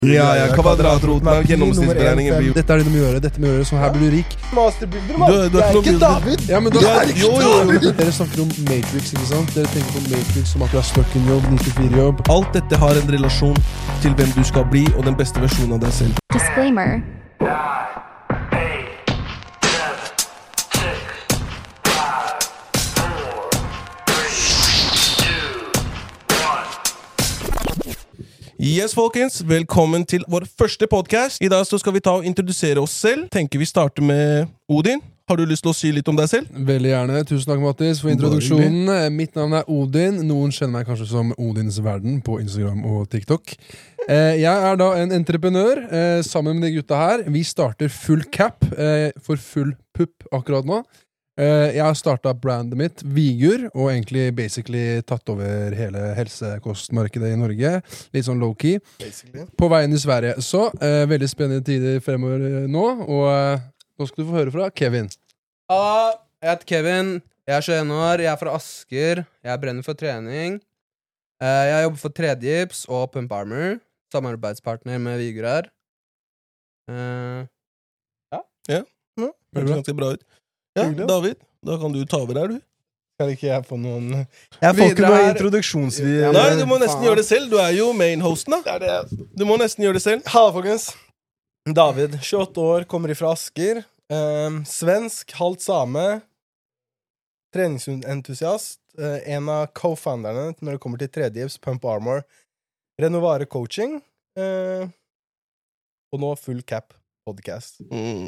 Ja, kvadratroten av gjennomsnittsberegningen blir jo. Dette det du må gjøre, dette må gjøre, sånn her blir du rik. Masterbuilder, mann. Du er ikke David. Ja, men da Jo. Dere snakker om Matrix, ikke sant? Dere tenker på Matrix som akkurat stuck in jobb, 94-jobb. Alt dette har en relasjon til hvem du skal bli, og den beste versjonen av deg selv. Disclaimer. Yes, folkens, velkommen til vår første podcast. I dag så skal vi ta og introdusere oss selv. Tenker vi starter med Odin. Har du lyst til å si litt om deg selv? Veldig gjerne. Tusen takk, Mattis, for introduksjonen. Mitt navn Odin. Noen kjenner meg kanskje som Odins Verden på Instagram og TikTok. Jeg da en entreprenør sammen med de gutta her. Vi starter full cap for full pupp akkurat nå. Jeg har startet brandet mitt, Vigur, og egentlig basically tatt over hele helsekostmarkedet i Norge. Litt sånn low-key. På veien i Sverige. Så veldig spennende tider fremover nå, og nå skal du få høre fra Kevin. Halla, jeg heter Kevin. Jeg 21 år, jeg fra Asker. Jeg brenner for trening. Jeg jobber for 3Dips og Pump Armor. Samarbeidspartner med Vigur her. Det høres ganske bra ut. Ja, David, da kan du ta over her, du. Skal ikke jeg få noen... Jeg får ikke noen introduksjonsvideo. Nei, du må nesten gjøre det selv. Du er jo main-hosten da. Det det. Du må nesten gjøre det selv. Halla, folkens. David, 28 år, kommer ifra Asker. Svensk, halvt same. Treningsentusiast. En av co-founderne når det kommer til 3Dips, Pump Armor. Renovare coaching. Og nå full cap podcast.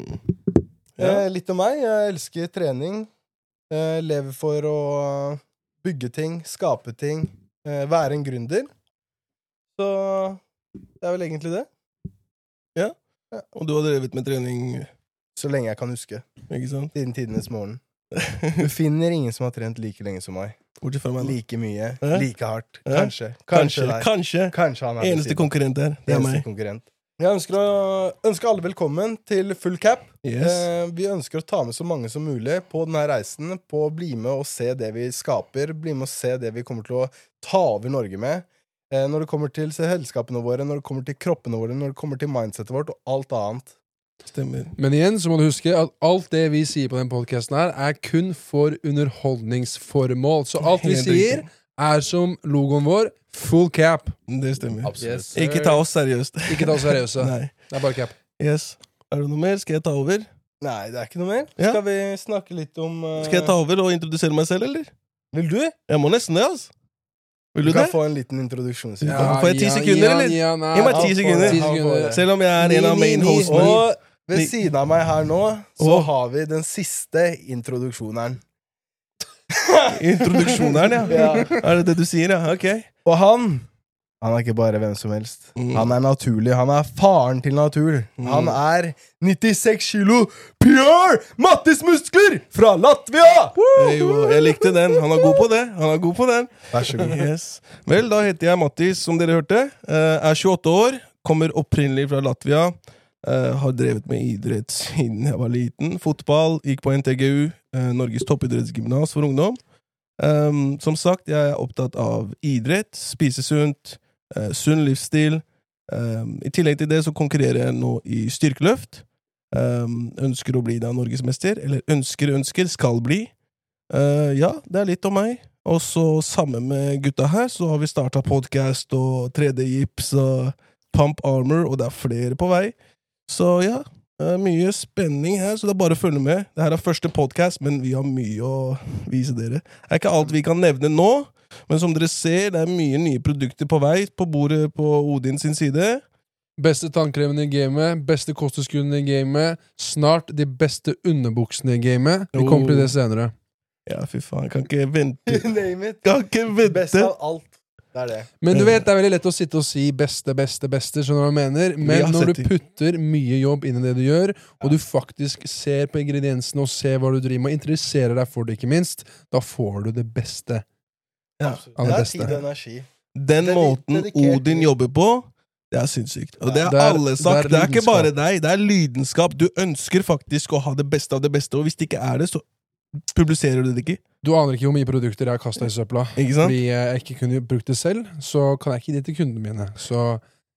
Litt om meg. Jeg elsker trening. Lever for å bygge ting, skape ting, være en gründer. Så det vel egentlig det. Ja. Og du har drevet med trening så lenge jeg kan huske. Ikke sant? Siden tidenes morgen. Du finner ingen som har trent like lenge som meg. Like mye, like hardt. Kanskje han eneste konkurrent der. Det meg. Konkurrent. Jeg ønsker alle velkommen til Full Cap. Yes. Vi ønsker å ta med så mange som mulig på denne reisen, på å bli med og se det vi skaper, bli med og se det vi kommer til å ta over Norge med, når det kommer til selskapene våre, når det kommer til kroppene våre, når det kommer til mindsetet vårt og alt annet. Stemmer. Men igjen så må du huske at alt det vi sier på den podcasten her kun for underholdningsformål. Så alt vi sier som logoen vår, full cap. Det stemmer. Yes, ikke ta oss seriøst. Ikke ta oss seriøse. Nei. Det bare cap. Yes. Er det noe mer? Skal jeg ta over? Nei, det ikke noe mer. Ja. Skal vi snakke litt om... Skal jeg ta over og introdusere meg selv, eller? Vil du? Jeg må nesten det, altså. Vil du kan det? få en liten introduksjon. Får jeg 10 sekunder, eller? Gi meg 10 sekunder. Selv om jeg en av main-hostene. Og ved siden av meg her nå, så har vi den siste introduksjoneren. Introduksjoneren, ja. Er det det du sier, ja? Ok. Og han ikke bare hvem som helst. Han naturlig, han faren til natur. Han 96 kilo pure Mattis-muskler fra Latvia! Jeg likte den, han god på det. Vær så god. Yes. Vel, da heter jeg Mattis, som dere hørte. 28 år, kommer opprinnelig fra Latvia. Har drevet med idrett siden jeg var liten. Fotball, gikk på NTGU, Norges toppidrettsgymnas for ungdom. Som sagt, jeg opptatt av idrett, spise sunt, sunn livsstil. I tillegg til det så konkurrerer jeg nå i styrkeløft. Ønsker å bli da Norgesmester, eller ønsker, skal bli. Ja, det litt om meg. Og så sammen med gutta her så har vi startet podcast og 3D-gips og Pump Armor, og det flere på vei. Så ja, mye spenning her, så det bare å følge med. Dette første podcast, men vi har mye å vise dere. Det ikke alt vi kan nevne nå, men som dere ser, det mye nye produkter på vei på bordet på Odin sin side. Beste tannkremen i gamet, beste kosttilskuddene i gamet, snart de beste underbuksene i gamet. Vi kommer til det senere. Ja, fy faen, jeg kan ikke vente. Name it. Kan ikke vente. Best av alt. Det. Men du vet, det veldig lett å sitte og si beste, skjønner du hva jeg mener? Men når du putter mye jobb inn i det du gjør, og du faktisk ser på ingrediensene og ser hva du driver med, og interesserer deg for det, ikke minst, da får du det beste av det beste. Tid og energi. Den måten Odin jobber på, det sinnssykt. Og det alle sagt, det ikke bare deg, det lidenskap. Du ønsker faktisk å ha det beste av det beste, og hvis det ikke det, så publiserer du det ikke. Du aner ikke hvor mye produkter jeg har kastet i søpla. Ikke sant? Fordi jeg ikke kunne brukt det selv, så kan jeg ikke gi det til kundene mine. Så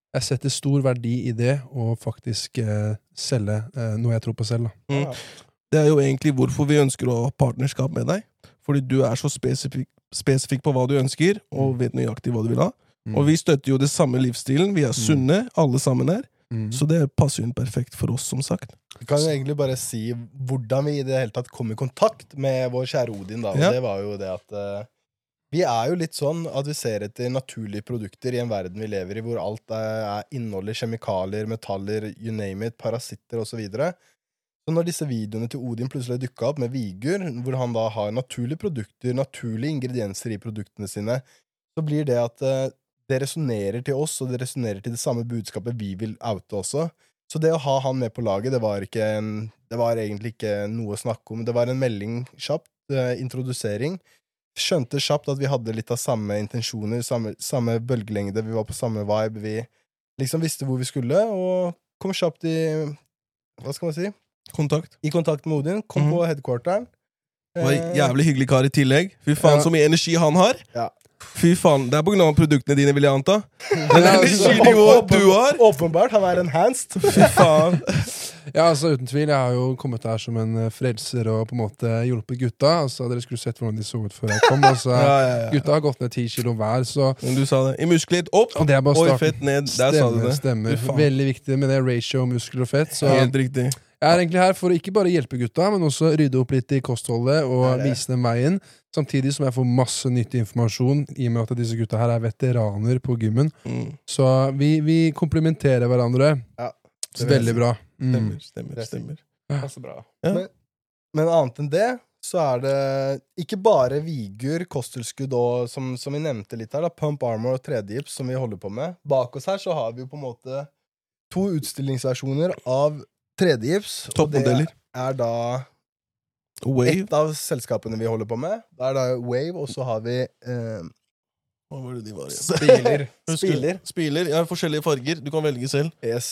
jeg setter stor verdi i det, og faktisk selge noe jeg tror på selv. Da. Mm. Det jo egentlig hvorfor vi ønsker å ha partnerskap med deg. Fordi du så spesifikk på hva du ønsker, og vet nøyaktig hva du vil ha. Og vi støtter jo det samme livsstilen. Vi sunne, alle sammen her. Så det passer jo perfekt for oss, som sagt. Vi kan jo egentlig bare si hvordan vi i det hele tatt kom i kontakt med vår kjære Odin, da. Og det var jo det at vi jo litt sånn at vi ser etter naturlige produkter i en verden vi lever i, hvor alt inneholder kjemikalier, metaller, you name it, parasitter og så videre. Så når disse videoene til Odin plutselig dukket opp med Vigur, hvor han da har naturlige produkter, naturlige ingredienser i produktene sine, så blir det at det resonerer til oss, og det resonerer til det samme budskapet vi vil oute også. Så det å ha han med på laget, det var egentlig ikke noe å snakke om. Det var en melding kjapt, introdusering. Skjønte kjapt at vi hadde litt av samme intensjoner, samme bølgelengde, vi var på samme vibe, vi liksom visste hvor vi skulle, og kom kjapt hva skal man si? I kontakt med Odin, kom på headquarteren. Det var jævlig hyggelig kar i tillegg. Fy faen, så mye energi han har. Ja. Fy faen, det på grunn av produktene dine, vil jeg anta. Den energinivået du har. Åpenbart, han enhanced. Fy faen. Ja, altså uten tvil, jeg har jo kommet her som en frelser og på en måte hjulpet gutta. Altså, dere skulle sett hvordan de så ut før jeg kom. Altså, gutta har gått ned 10 kilo hver, så... Men du sa det. I muskler opp, og i fett ned. Der sa du det. Stemmer. Veldig viktig med det ratio muskler og fett. Så helt riktig. Jeg egentlig her for å ikke bare hjelpe gutta, men også rydde opp litt i kostholdet og vise dem veien. Samtidig som jeg får masse nyttig informasjon, i og med at disse gutta her veteraner på gymmen. Så vi komplementerer hverandre. Ja, veldig bra. Stemmer. Ja. Så bra. Ja. Men annet enn det, så det ikke bare Vigur, kosttilskudd og, som vi nevnte litt her, da, Pump Armor og 3D-gips som vi holder på med. Bak oss her så har vi jo på en måte 2 utstillingsversjoner av 3D-gips. Toppmodeller. Og det da Wave. Et av selskapene vi holder på med. Det da Wave, og så har vi hva var det de var igjen? Spiler, forskjellige farger. Du kan velge selv. Yes.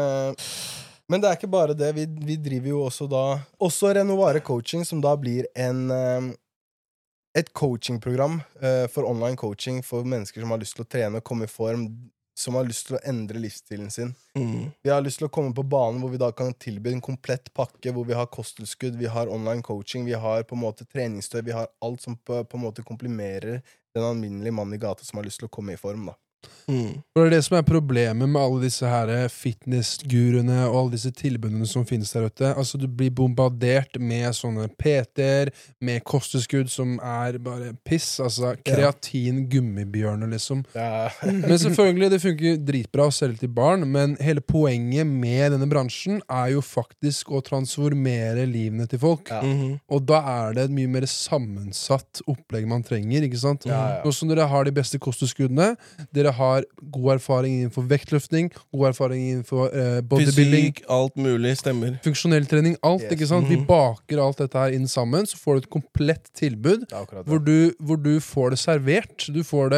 Men det ikke bare det. Vi driver jo også da også Renovare Coaching, som da blir et coachingprogram for online coaching for mennesker som har lyst til å trene og komme i form, som har lyst til å endre livsstilen sin. Vi har lyst til å komme på banen hvor vi da kan tilby en komplett pakke, hvor vi har kosttilskudd, vi har online coaching, vi har på en måte treningstøy, vi har alt som på en måte komplimerer den alminnelige mannen i gata som har lyst til å komme i form, da. For det som problemet med alle disse her fitnessguruene og alle disse tilbudene som finnes der ute. Altså du blir bombardert med sånne PT-er, med kosttilskudd som bare piss. Altså kreatin, gummibjørner liksom. Men selvfølgelig, det funker dritbra å selge til barn, men hele poenget med denne bransjen jo faktisk å transformere livene til folk. Og da det et mye mer sammensatt opplegg man trenger, ikke sant? Nå som dere har de beste kosttilskuddene, dere har god erfaring innenfor vektløftning, god erfaring innenfor bodybuilding. Fysikk, alt mulig, stemmer. Funksjonell trening, alt, ikke sant? Vi baker alt dette her inn sammen, så får du et komplett tilbud, hvor du får det servert. Du får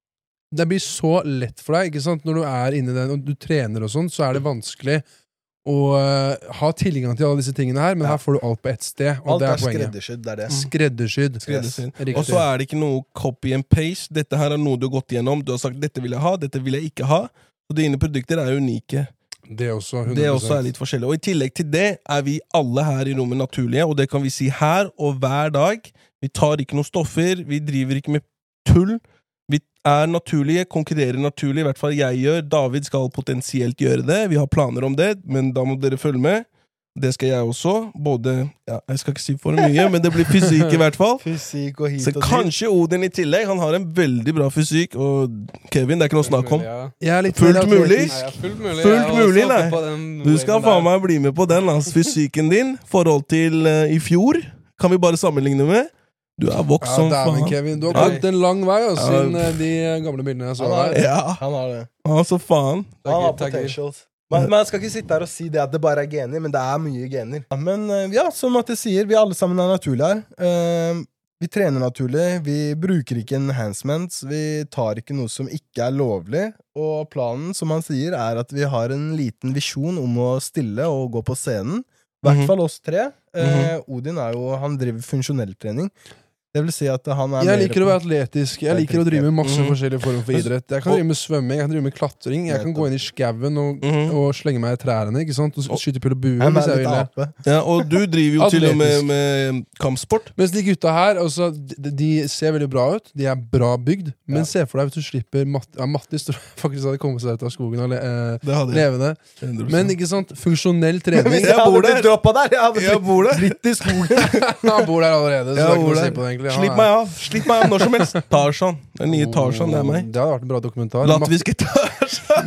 det blir så lett for deg, ikke sant? Når du inne i den, og du trener og sånn, så det vanskelig å ha tilgang til alle disse tingene her, men her får du alt på ett sted, og alt det poenget. Skreddersydd, det Skreddersydd. Og så det ikke noe copy and paste. Dette her noe du har gått gjennom. Du har sagt, dette vil jeg ha, dette vil jeg ikke ha. Og dine produkter unike. Det også 100%. Det også litt forskjellig. Og i tillegg til det vi alle her i rommet naturlige, og det kan vi si her og hver dag. Vi tar ikke noen stoffer, vi driver ikke med tull. Vi naturlige, konkurrerer naturlig, i hvert fall jeg gjør. David skal potensielt gjøre det. Vi har planer om det, men da må dere følge med. Det skal jeg også. Både, jeg skal ikke si for mye, men det blir fysikk i hvert fall. Fysikk og hit så og kanskje Odin i tillegg, han har en veldig bra fysikk, og Kevin, det ikke noe snakk om. Fullt mulig? Fullt mulig, nei. Du skal faen meg bli med på den, fysikken din. Forhold til i fjor, kan vi bare sammenligne med. Du vokst som faen. Kevin, du har kommet en lang vei siden de gamle bildene jeg så her. Han har det. Så faen. Han har potentials. Men jeg skal ikke sitte her og si det at det bare gener, men det mye gener. Men som at jeg sier, vi alle sammen naturlige her. Vi trener naturlig, vi bruker ikke enhancements, vi tar ikke noe som ikke lovlig, og planen, som han sier, at vi har en liten visjon om å stille og gå på scenen. I hvert fall oss 3. Odin han driver funksjonell trening. Det vil si at han Jeg liker å være atletisk. Jeg liker å drive med masse Mhm. forskjellige former for idrett. Jeg kan drive med svømming, jeg kan drive med klatring, jeg kan gå inn i skauen og slenge meg i trærne, ikke sant? Og skyte pil og bue, Jeg hvis er jeg litt vil. ape. Ja, og du driver jo til og med kampsport. Mens de gutta her, altså, de ser veldig bra ut, de er bra bygd, men se for deg hvis du slipper Mattis tror jeg faktisk hadde kommet seg ut av skogen Det hadde jeg. levende. 100%. Men ikke sant, funksjonell trening. Hvis jeg Jeg bor hadde der. blitt droppet der, jeg hadde Jeg bor der. blitt i skogen. Han bor der allerede, så det er ikke noe å si på det, egentlig. Slipp meg av. Slipp meg av når som helst. Tarzan. Den nye Tarzan, det er meg. Det hadde vært en bra dokumentar. Latviske Tarzan.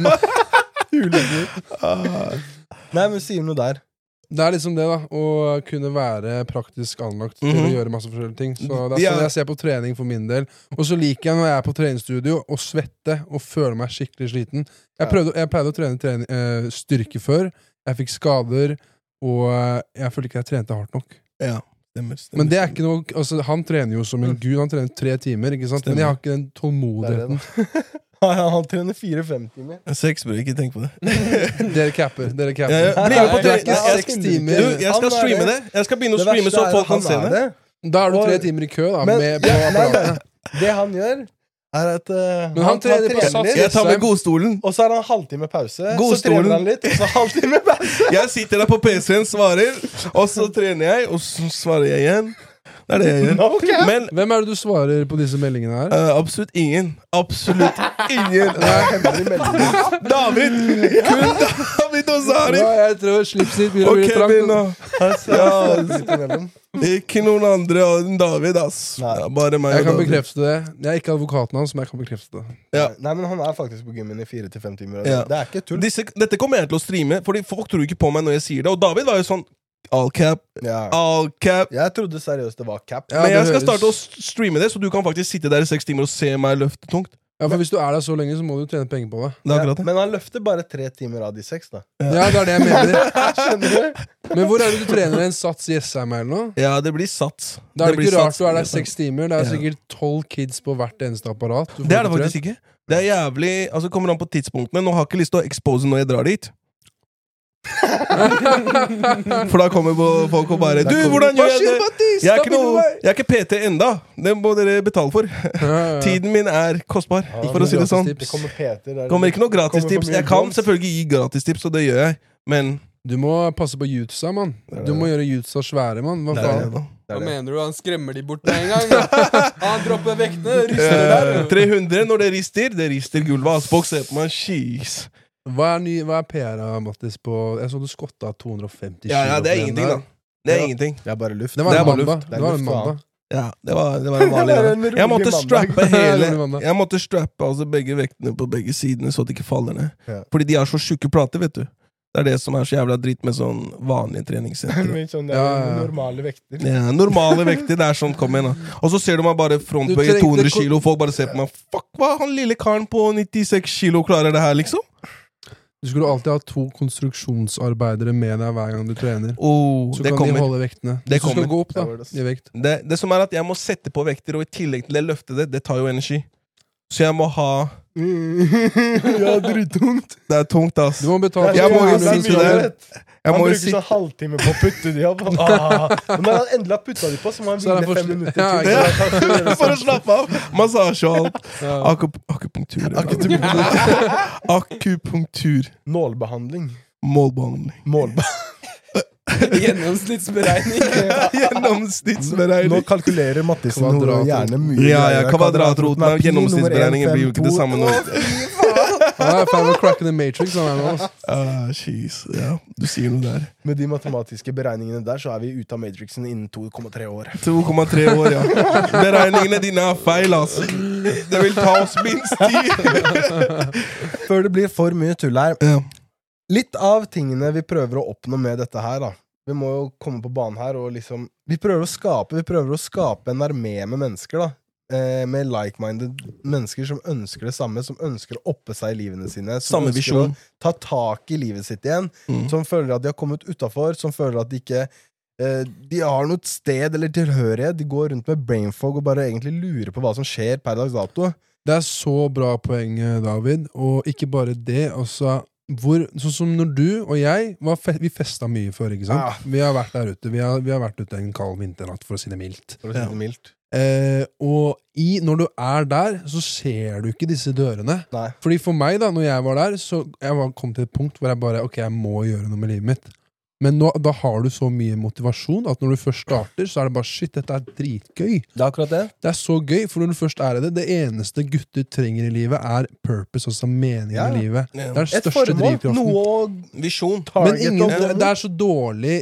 Nei, men sier noe der. Det er liksom det, da. Å kunne være praktisk anlagt til å gjøre masse forskjellige ting. Så det er Ja. sånn jeg ser på trening for min del. Og så liker jeg når jeg er på treningsstudio å svette og føle meg skikkelig sliten. Jeg pleide å trene styrke før. Jeg fikk skader, og jeg følte ikke jeg trente hardt nok. Ja, stemmer. Men det er ikke noe altså, han trener jo som en gud. Han trener 3 timer, ikke sant? Men jeg har ikke den tålmodigheten. Han trener 4-5 timer. 6 bør ikke tenke på det. Dere capper. Bli med på Det er ikke trening. 6 timer. Du, jeg skal streame det. Jeg skal begynne å streame så folk kan se det. Da er du 3 timer i kø, da. Men, Med nei, apparatet. det han gjør, er at Men han trener på sats. litt, Jeg tar med godstolen. og så er han halvtime pause. Så Godstolen. trener han litt, og så halvtime pause. Jeg sitter der på PC-en, svarer, og så trener jeg, og så svarer jeg igjen. Det er det jeg gjør. Ok. Men Hvem er det du svarer på disse meldingene her? absolutt ingen. Absolutt ingen. Det er hemmelig melding. David! Kun David og Zari! Ja, jeg tror slipset ditt begynner å Og bli Kevin trangt. og Ja, litt imellom. Ikke noen andre enn David, ass. Nei. Det er bare meg Jeg og kan David. bekrefte det. Jeg er ikke advokaten hans, men jeg kan bekrefte det. Ja. Nei, men han er faktisk på gymmen i 4-5 timer. og Ja. Det er ikke tull. Dette kommer jeg til å streame, fordi folk tror ikke på meg når jeg sier det. Og David var jo sånn all cap, Ja. all cap. Jeg trodde seriøst det var cap. Ja, Men jeg det skal høres- starte å streame det, så du kan faktisk sitte der i 6 timer og se meg løfte tungt. Ja, for hvis du er der så lenge, så må du tjene penger på det. Det er akkurat det. Men han løfter bare 3 timer av de 6, da. Ja, det er det jeg mener. Skjønner du? Men hvor er det du trener en Sats i Jessheim eller noe? Ja, det blir sats. Da er det blir ikke rart sats. du er der 6 timer. Det er Ja. sikkert 12 kids på hvert eneste apparat. Du får Det er det ikke faktisk ikke. Det er jævlig, altså kommer an på tidspunktene. Nå har jeg ikke lyst til å expose når jeg drar dit. For da kommer folk og bare Du, hvordan gjør jeg det? Jeg er ikke PT enda. Det må dere betale for. trent. Tiden min er kostbar, for å si det sånn. Det kommer Peter der. Kommer ikke noe Kommer for gratistips. mye Jeg kan blomst. selvfølgelig gi gratistips, og det gjør jeg, men Du må passe på jutsa, mann. Du må gjøre jutsa svære, mann. Hva det er faen? det, da. Det er Hva det. mener du? Han skremmer de bort med en gang? Han dropper vektene, rister der. 300 når det rister gulvet. Altså, folk ser på meg, jeez. Hva er PR-a, Mattis, på Jeg så du skotta 250 kilo. Ja, det er for den ingenting, der. da. Det er Ja. ingenting. Det er bare luft. Det var Det er en bare mandag. luft. Det er Det var en luft, faen. mandag. Ja, det var en vanlig Det er dag. en rolig Jeg måtte mandag. strappe Rolig hele mandag. Jeg måtte strappe altså begge vektene på begge sidene, så det ikke faller ned. Ja. Fordi de har så tjukke plater, vet du. Det er det som er så jævla dritt med sånn vanlige treningssentre. Men sånn, det er Ja, ja. normale vekter. Ja, normale vekter, det er sånn, kom igjen da. Og så ser du meg bare frontbøye Du trengte 200 ko- kilo, folk bare ser på meg. Fuck, hva? Han lille karen på 96 kilo klarer det her, liksom? Du skulle alltid ha 2 konstruksjonsarbeidere med deg hver gang du trener. Oh, Så det kan de kommer. holde vektene. Det Hvis du skal kommer. gå opp da, Det var det. i vekt. Det som er at jeg må sette på vekter, og i tillegg til det løfte det tar jo energi. Så jeg må ha Ja, drittungt. Det er tungt, ass. Du må betale Jeg må jo så mye sitte som der. du- Jeg Han må jo bruker sånn halvtime på å putte de opp. Men når han endelig har putta de på, så må han Så er det hvile 5 for- minutter Ja, til. ja. For å slappe av. Massasje og alt. Ja. Akupunktur. Akupunktur. Akupunktur. Nålbehandling. Målbehandling. Gjennomsnittsberegning. Gjennomsnittsberegning. Nå kalkulerer Mattisen Kvadratroten. gjerne mye. Ja, greier. kvadratroten av pi, gjennomsnittsberegningen nummer blir jo ikke det 1, samme nå. Han er fan av Crack in the Matrix. Han er nå, ass. Jeez. Ja, du sier noe der. Med de matematiske beregningene der, så er vi ute av Matrixen innen 2,3 år. 2,3 år, ja. Beregningene dine er feil, ass. Det vil ta oss minst 10. Før det blir for mye tull her. Ja. Litt av tingene vi prøver å oppnå med dette her, da. Vi må jo komme på banen her og liksom Vi prøver å skape en armé med mennesker, da. Med like-minded mennesker som ønsker det samme, som ønsker å oppe seg i livene sine. Som Samme ønsker visjon. å ta tak i livet sitt igjen. Mm. Som føler at de har kommet utafor, som føler at de ikke de har noe sted eller tilhørighet. De går rundt med brainfog og bare egentlig lurer på hva som skjer per dags dato. Det er så bra poeng, David. Og ikke bare det. Altså, sånn som når du og jeg vi festa mye før, ikke sant? Ja. Vi har vært der ute. Vi har vært ute en kald vinternatt, for å si det mildt. For å si Ja. det mildt. Og når du der, så ser du ikke disse dørene. Nei. Fordi for meg da, når jeg var der, så kom til et punkt hvor jeg bare, ok, jeg må gjøre noe med livet mitt. Men da har du så mye motivasjon at når du først starter, så det bare, shit, dette dritgøy. Det akkurat det. Det så gøy, for når du først i det eneste gutter trenger i livet purpose, altså mening i livet. Det den Et største formål, drivkraften. noe Visjon. Men det så dårlig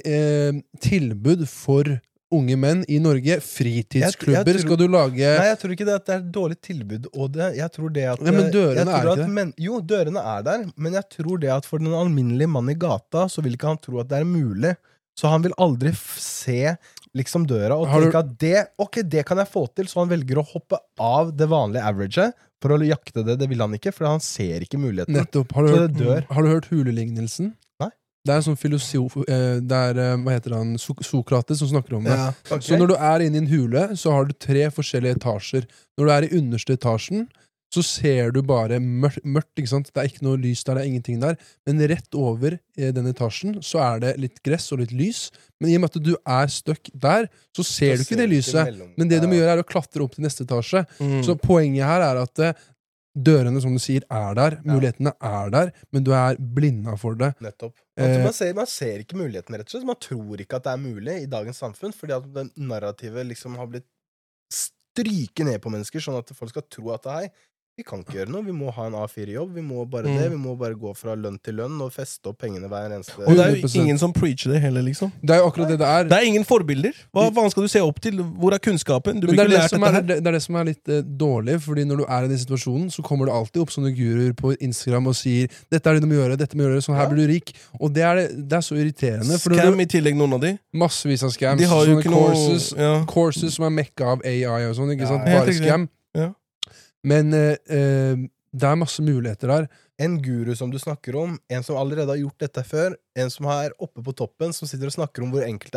tilbud for unge menn i Norge. Fritidsklubber skal du lage. Nei, jeg tror ikke det at det et dårlig tilbud, og jeg tror det at... Ja, men dørene ikke det. Jo, dørene der, men jeg tror det at for den alminnelige mann i gata, så vil ikke han tro at det mulig. Så han vil aldri se liksom døra og tenke at det kan jeg få til, så han velger å hoppe av det vanlige average for å jakte det vil han ikke, for han ser ikke muligheten. Nettopp. Har du hørt hulelignelsen? Det en sånn filosof, hva heter han, Sokrates som snakker om det. Ja, okay. Så når du inne i en hule, så har du 3 forskjellige etasjer. Når du i underste etasjen, så ser du bare mørkt, ikke sant? Det ikke noe lys der, det ingenting der. Men rett over den etasjen, så det litt gress og litt lys. Men i og med at du stuck der, så ser du ikke det lyset. Men det du må gjøre å klatre opp til neste etasje. Så poenget her at dørene, som du sier, der. Mulighetene der, men du blinda for det. Nettopp. Man ser ikke muligheten, rett og slett. Man tror ikke at det mulig i dagens samfunn, fordi at det narrativet liksom har blitt stryket ned på mennesker, sånn at folk skal tro at hei, vi kan ikke gjøre noe, vi må ha en A4-jobb, vi må bare vi må bare gå fra lønn til lønn og feste opp pengene hver eneste... Og det jo ingen som preacher det heller, liksom. Det jo akkurat det Det ingen forbilder. Hva skal du se opp til? Hvor kunnskapen? Du blir ikke lært dette her. Det det som litt dårlig, fordi når du i den situasjonen, så kommer det alltid opp sånne guruer på Instagram og sier, dette det du må gjøre, dette må gjøre, sånn her blir du rik. Og det så irriterende. Scam i tillegg, noen av de. Massevis av scams. De har jo ikke courses som mekka av AI og sånn, ikke sant? Bare scam. Men det masse muligheter der. En guru som du snakker om, en som allerede har gjort dette før, en som oppe på toppen, som sitter og snakker om hvor enkelt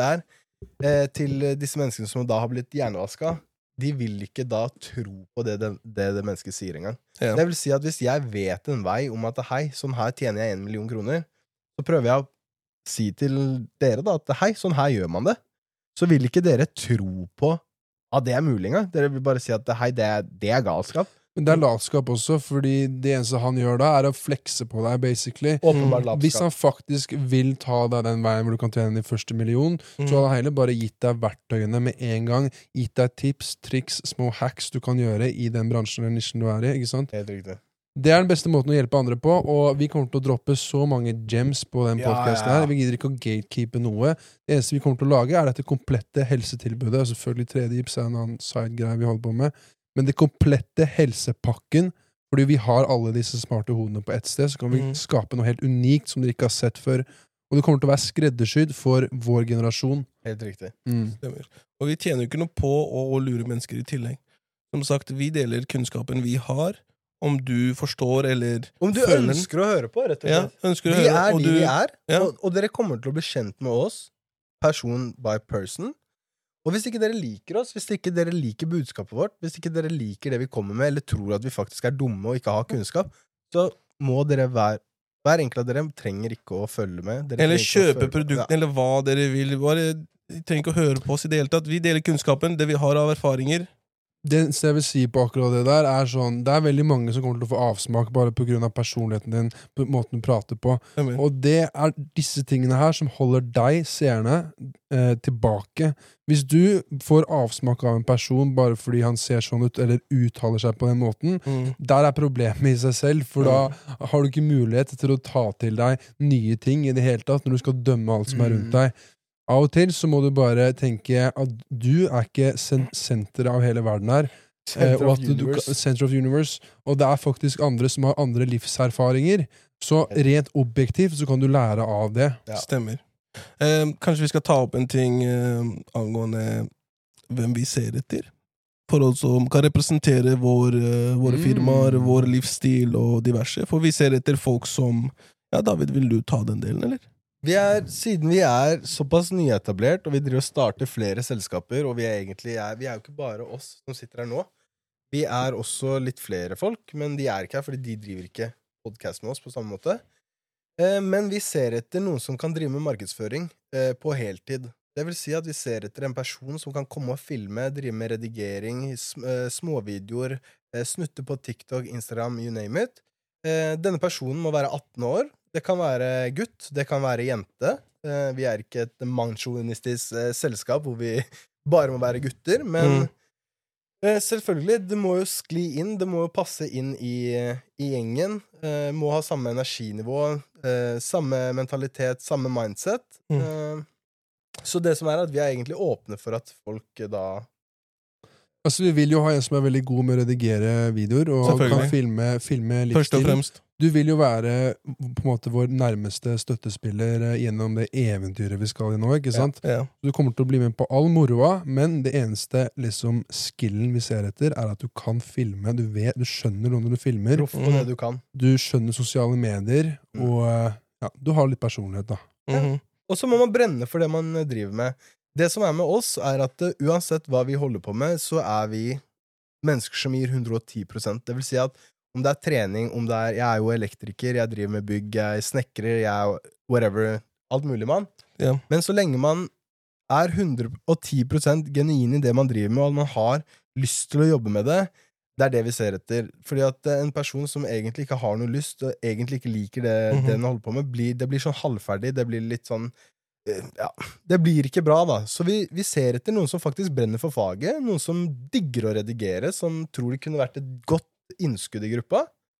det til disse menneskene som da har blitt hjernevasket, de vil ikke da tro på det mennesket sier engang. Ja. Det vil si at hvis jeg vet en vei om at hei, sånn her tjener jeg 1 million kroner, så prøver jeg å si til dere da at hei, sånn her gjør man det. Så vil ikke dere tro på at det mulig engang. Dere vil bare si at hei, det galskap. Men det latskap også, fordi det eneste han gjør da å flekse på deg, basically. Hvis han faktisk vil ta deg den veien hvor du kan tjene din første million, så hadde han heller bare gitt deg verktøyene med en gang, gitt deg tips, triks, små hacks du kan gjøre i den bransjen eller nisjen du i, ikke sant? Helt riktig. Det den beste måten å hjelpe andre på, og vi kommer til å droppe så mange gems på den podcasten her. Vi gidder ikke å gatekeepe noe. Det eneste vi kommer til å lage dette komplette helsetilbudet, og selvfølgelig 3D-gips en annen side-greie vi holder på med. Men det komplette helsepakken, fordi vi har alle disse smarte hodene på ett sted, så kan vi skape noe helt unikt som dere ikke har sett før. Og det kommer til å være skreddersydd for vår generasjon. Helt riktig. Stemmer. Og vi tjener jo ikke noe på å lure mennesker i tillegg. Som sagt, vi deler kunnskapen vi har, om du forstår eller om du ønsker å høre på, rett og slett. Ja, ønsker å høre. Vi vi og dere kommer til å bli kjent med oss, person by person. Og hvis ikke dere liker oss, hvis ikke dere liker budskapet vårt, hvis ikke dere liker det vi kommer med, eller tror at vi faktisk dumme og ikke har kunnskap, så må dere hver enkelt av dere trenger ikke å følge med. Eller kjøpe produktene, eller hva dere vil. Bare trenger ikke å høre på oss i det hele tatt. Vi deler kunnskapen, det vi har av erfaringer. Det jeg vil si på akkurat det der sånn, det veldig mange som kommer til å få avsmak bare på grunn av personligheten din, på måten du prater på. Og det disse tingene her som holder deg, seerne, tilbake. Hvis du får avsmak av en person bare fordi han ser sånn ut, eller uttaler seg på den måten, der problemet i seg selv, for da har du ikke mulighet til å ta til deg nye ting i det hele tatt, når du skal dømme alt som rundt deg. Av og til så må du bare tenke at du ikke senteret av hele verden her. Center of Universe. Og det faktisk andre som har andre livserfaringer. Så rent objektivt så kan du lære av det. Ja. Stemmer. Kanskje vi skal ta opp en ting angående hvem vi ser etter. Forhold som kan representere våre firmaer, vår livsstil og diverse. For vi ser etter folk som... Ja, David, vil du ta den delen, eller? Siden vi såpass nyetablert, og vi driver og starter flere selskaper, og vi egentlig vi jo ikke bare oss som sitter her nå. Vi også litt flere folk, men de ikke her, fordi de driver ikke podcast med oss på samme måte. Men vi ser etter noen som kan drive med markedsføring på heltid. Det vil si at vi ser etter en person som kan komme og filme, drive med redigering, småvideoer, snutte på TikTok, Instagram, you name it. Denne personen må være 18 år. Det kan være gutt, det kan være jente. Vi er ikke et mannsjåvinistisk selskap hvor vi bare må være gutter, men selvfølgelig, det må jo skli inn, det må jo passe inn i gjengen, må ha samme energinivå, samme mentalitet, samme mindset. Så det som at vi er egentlig åpne for at folk da... Altså, vi vil jo ha en som er veldig god med å redigere videoer, og kan filme livsstil. Først og fremst. Du vil jo være på en måte vår nærmeste støttespiller gjennom det eventyret vi skal i nå, ikke sant? Ja. Du kommer til å bli med på all moroa, men det eneste liksom skillen vi ser etter er at du kan filme, du skjønner noe når du filmer. Proff på det du kan. Du skjønner sosiale medier, og ja, du har litt personlighet da. Og så må man brenne for det man driver med. Det som med oss at uansett hva vi holder på med, så vi mennesker som gir 110%. Det vil si at om det trening, om det jeg jo elektriker, jeg driver med bygg, jeg snekrer, jeg whatever, alt mulig mann. Ja. Men så lenge man 110% genuin i det man driver med, og man har lyst til å jobbe med det, det det vi ser etter. Fordi at en person som egentlig ikke har noe lyst, og egentlig ikke liker det den holder på med, det blir sånn halvferdig, det blir litt sånn ja, det blir ikke bra da. Så vi ser etter noen som faktisk brenner for faget, noen som digger å redigere, som tror det kunne vært et godt innskudd i gruppa.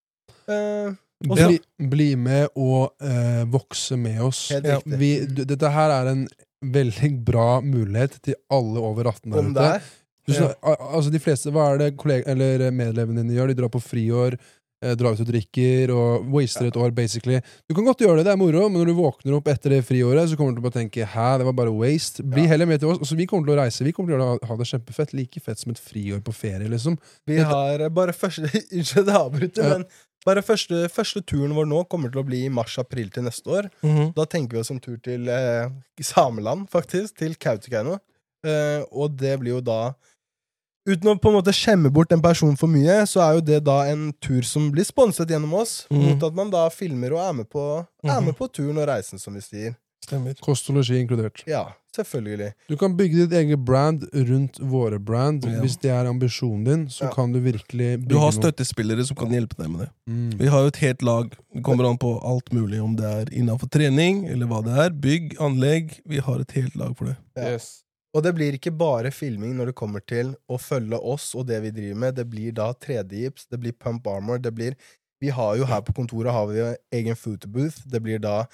Bli med og vokse med oss. Helt riktig. Dette her en veldig bra mulighet til alle over 18 Om det altså de fleste, hva det eller medlevene dine gjør? De drar på friår, drar ut og drikker og waster et år, basically. Du kan godt gjøre det er moro, men når du våkner opp etter det friåret, så kommer du til å bare tenke, det var bare waste. Bli heller med til oss. Altså, vi kommer til å reise, vi kommer til å ha det kjempefett, like fett som et friår på ferie, liksom. Vi har bare første, unnskyld det avbryter, men bare første turen vår nå kommer til å bli i mars-april til neste år. Da tenker vi oss en tur til Sameland, faktisk, til Kautokeino. Og det blir jo da uten å på en måte skjemme bort en person for mye, så jo det da en tur som blir sponset gjennom oss, mot at man da filmer og med på turen og reisen, som vi sier. Stemmer. Kost og logi inkludert. Ja, selvfølgelig. Du kan bygge ditt eget brand rundt våre brand. Hvis det ambisjonen din, så kan du virkelig bygge Du har støttespillere som kan hjelpe deg med det. Vi har jo et helt lag. Det kommer an på alt mulig, om det innenfor trening, eller hva det bygg, anlegg. Vi har et helt lag for det. Yes. Og det blir ikke bare filming når det kommer til å følge oss og det vi driver med. Det blir da 3D-gips, det blir pump armor, vi har jo her på kontoret har vi egen photobooth, det blir da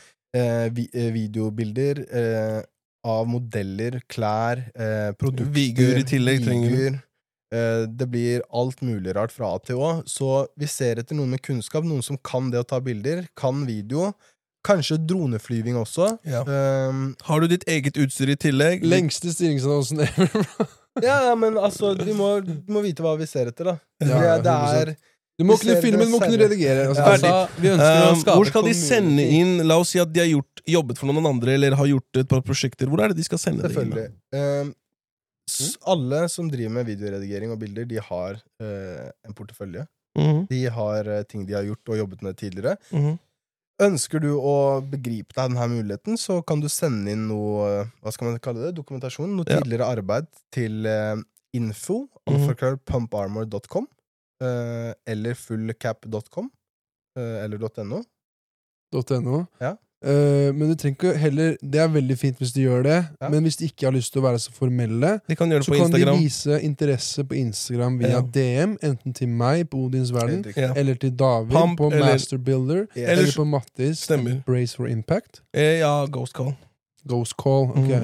videobilder av modeller, klær, produkter, Vigur i tillegg trenger vi. Det blir alt mulig rart fra A til Å, så vi ser etter noen med kunnskap, noen som kan det å ta bilder, kan video, kanskje droneflyving også. Ja. Har du ditt eget utstyr i tillegg? Lengste styringsannonsen ever. Ja, men altså, du må vite hva vi ser etter, da. Ja, du må kunne filme, du må kunne redigere. Vi ønsker å skape hvor skal de sende inn? La oss si at de har jobbet for noen andre, eller har gjort et par prosjekter. Hvor det de skal sende det inn? Selvfølgelig. Alle som driver med videoredigering og bilder, de har en portefølje. De har ting de har gjort og jobbet med tidligere. Ønsker du å begripe deg denne muligheten, så kan du sende inn noe, hva skal man kalle det, dokumentasjon, noe tidligere arbeid til info, pumparmor.com, eller fullcap.com, eller .no. .no? Ja. Men du trenger ikke heller, det veldig fint hvis du gjør det, men hvis de ikke har lyst til å være så formelle, de kan gjøre det så på kan Instagram. de vise interesse på Instagram via DM, enten til meg på Odins Verden, eller til David Pump, på Masterbuilder, eller på Mattis Brace for Impact. Ja, Ghost Call. Ghost Call, ok.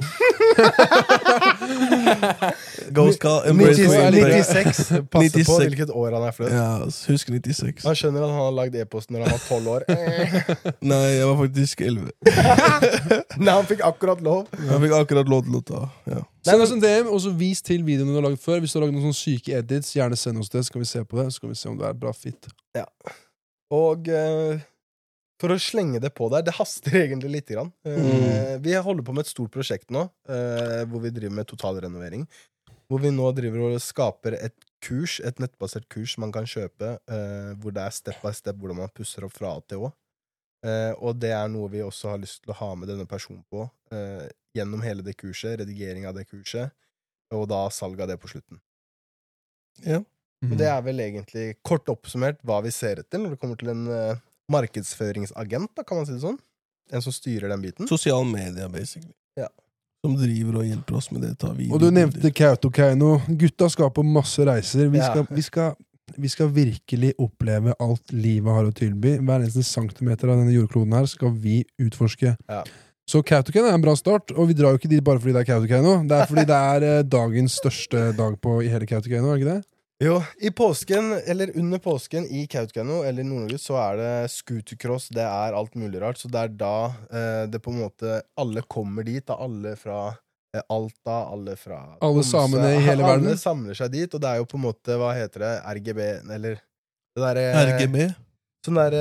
Ghost Call, Embrace for Impact. 96, passe på hvilket år han født. Ja, husk 96. Han skjønner at han har lagd e-posten når han var 12 år. Nei, jeg var faktisk 11. Nei, han fikk akkurat lov. Jeg fikk akkurat lov til å ta, ja. Send oss en DM, og så vis til videoen du har laget før. Hvis du har laget noen sånne syke edits, gjerne send oss det, så skal vi se på det, så skal vi se om det bra fit. Ja. Og for å slenge det på der, det haster egentlig litt grann. Vi holder på med et stort prosjekt nå, hvor vi driver med totalrenovering. Hvor vi nå driver og skaper et kurs, et nettbasert kurs man kan kjøpe, hvor det step by step hvordan man pusser opp fra A til Å. Og det noe vi også har lyst til å ha med denne personen på gjennom hele det kurset, redigering av det kurset, og da salg av det på slutten. Ja. Og det er vel egentlig kort oppsummert hva vi ser etter når det kommer til en markedsføringsagent, da, kan man si det sånn. En som styrer den biten. Sosial media, basically. Ja. Som driver og hjelper oss med det. Og du nevnte Kautokeino. Gutta skal på masse reiser. Vi skal virkelig oppleve alt livet har å tilby. Hver eneste centimeter av denne jordkloden her skal vi utforske. Ja. Så Kautokeino er en bra start, og vi drar jo ikke dit bare fordi det er Kautokeino. Det er fordi det er dagens største dag i hele Kautokeino, er det ikke det? Jo, i påsken, eller under påsken i Kautokeino, eller i Nord-Norge, så er det scootercross, det er alt mulig rart, så det er da det på en måte, alle kommer dit, da, alle fra Alta, alle fra Alle samene i hele verden. Alle samler seg dit, og det er jo på en måte, hva heter det, RGB, eller det der... RGB? Sånn der...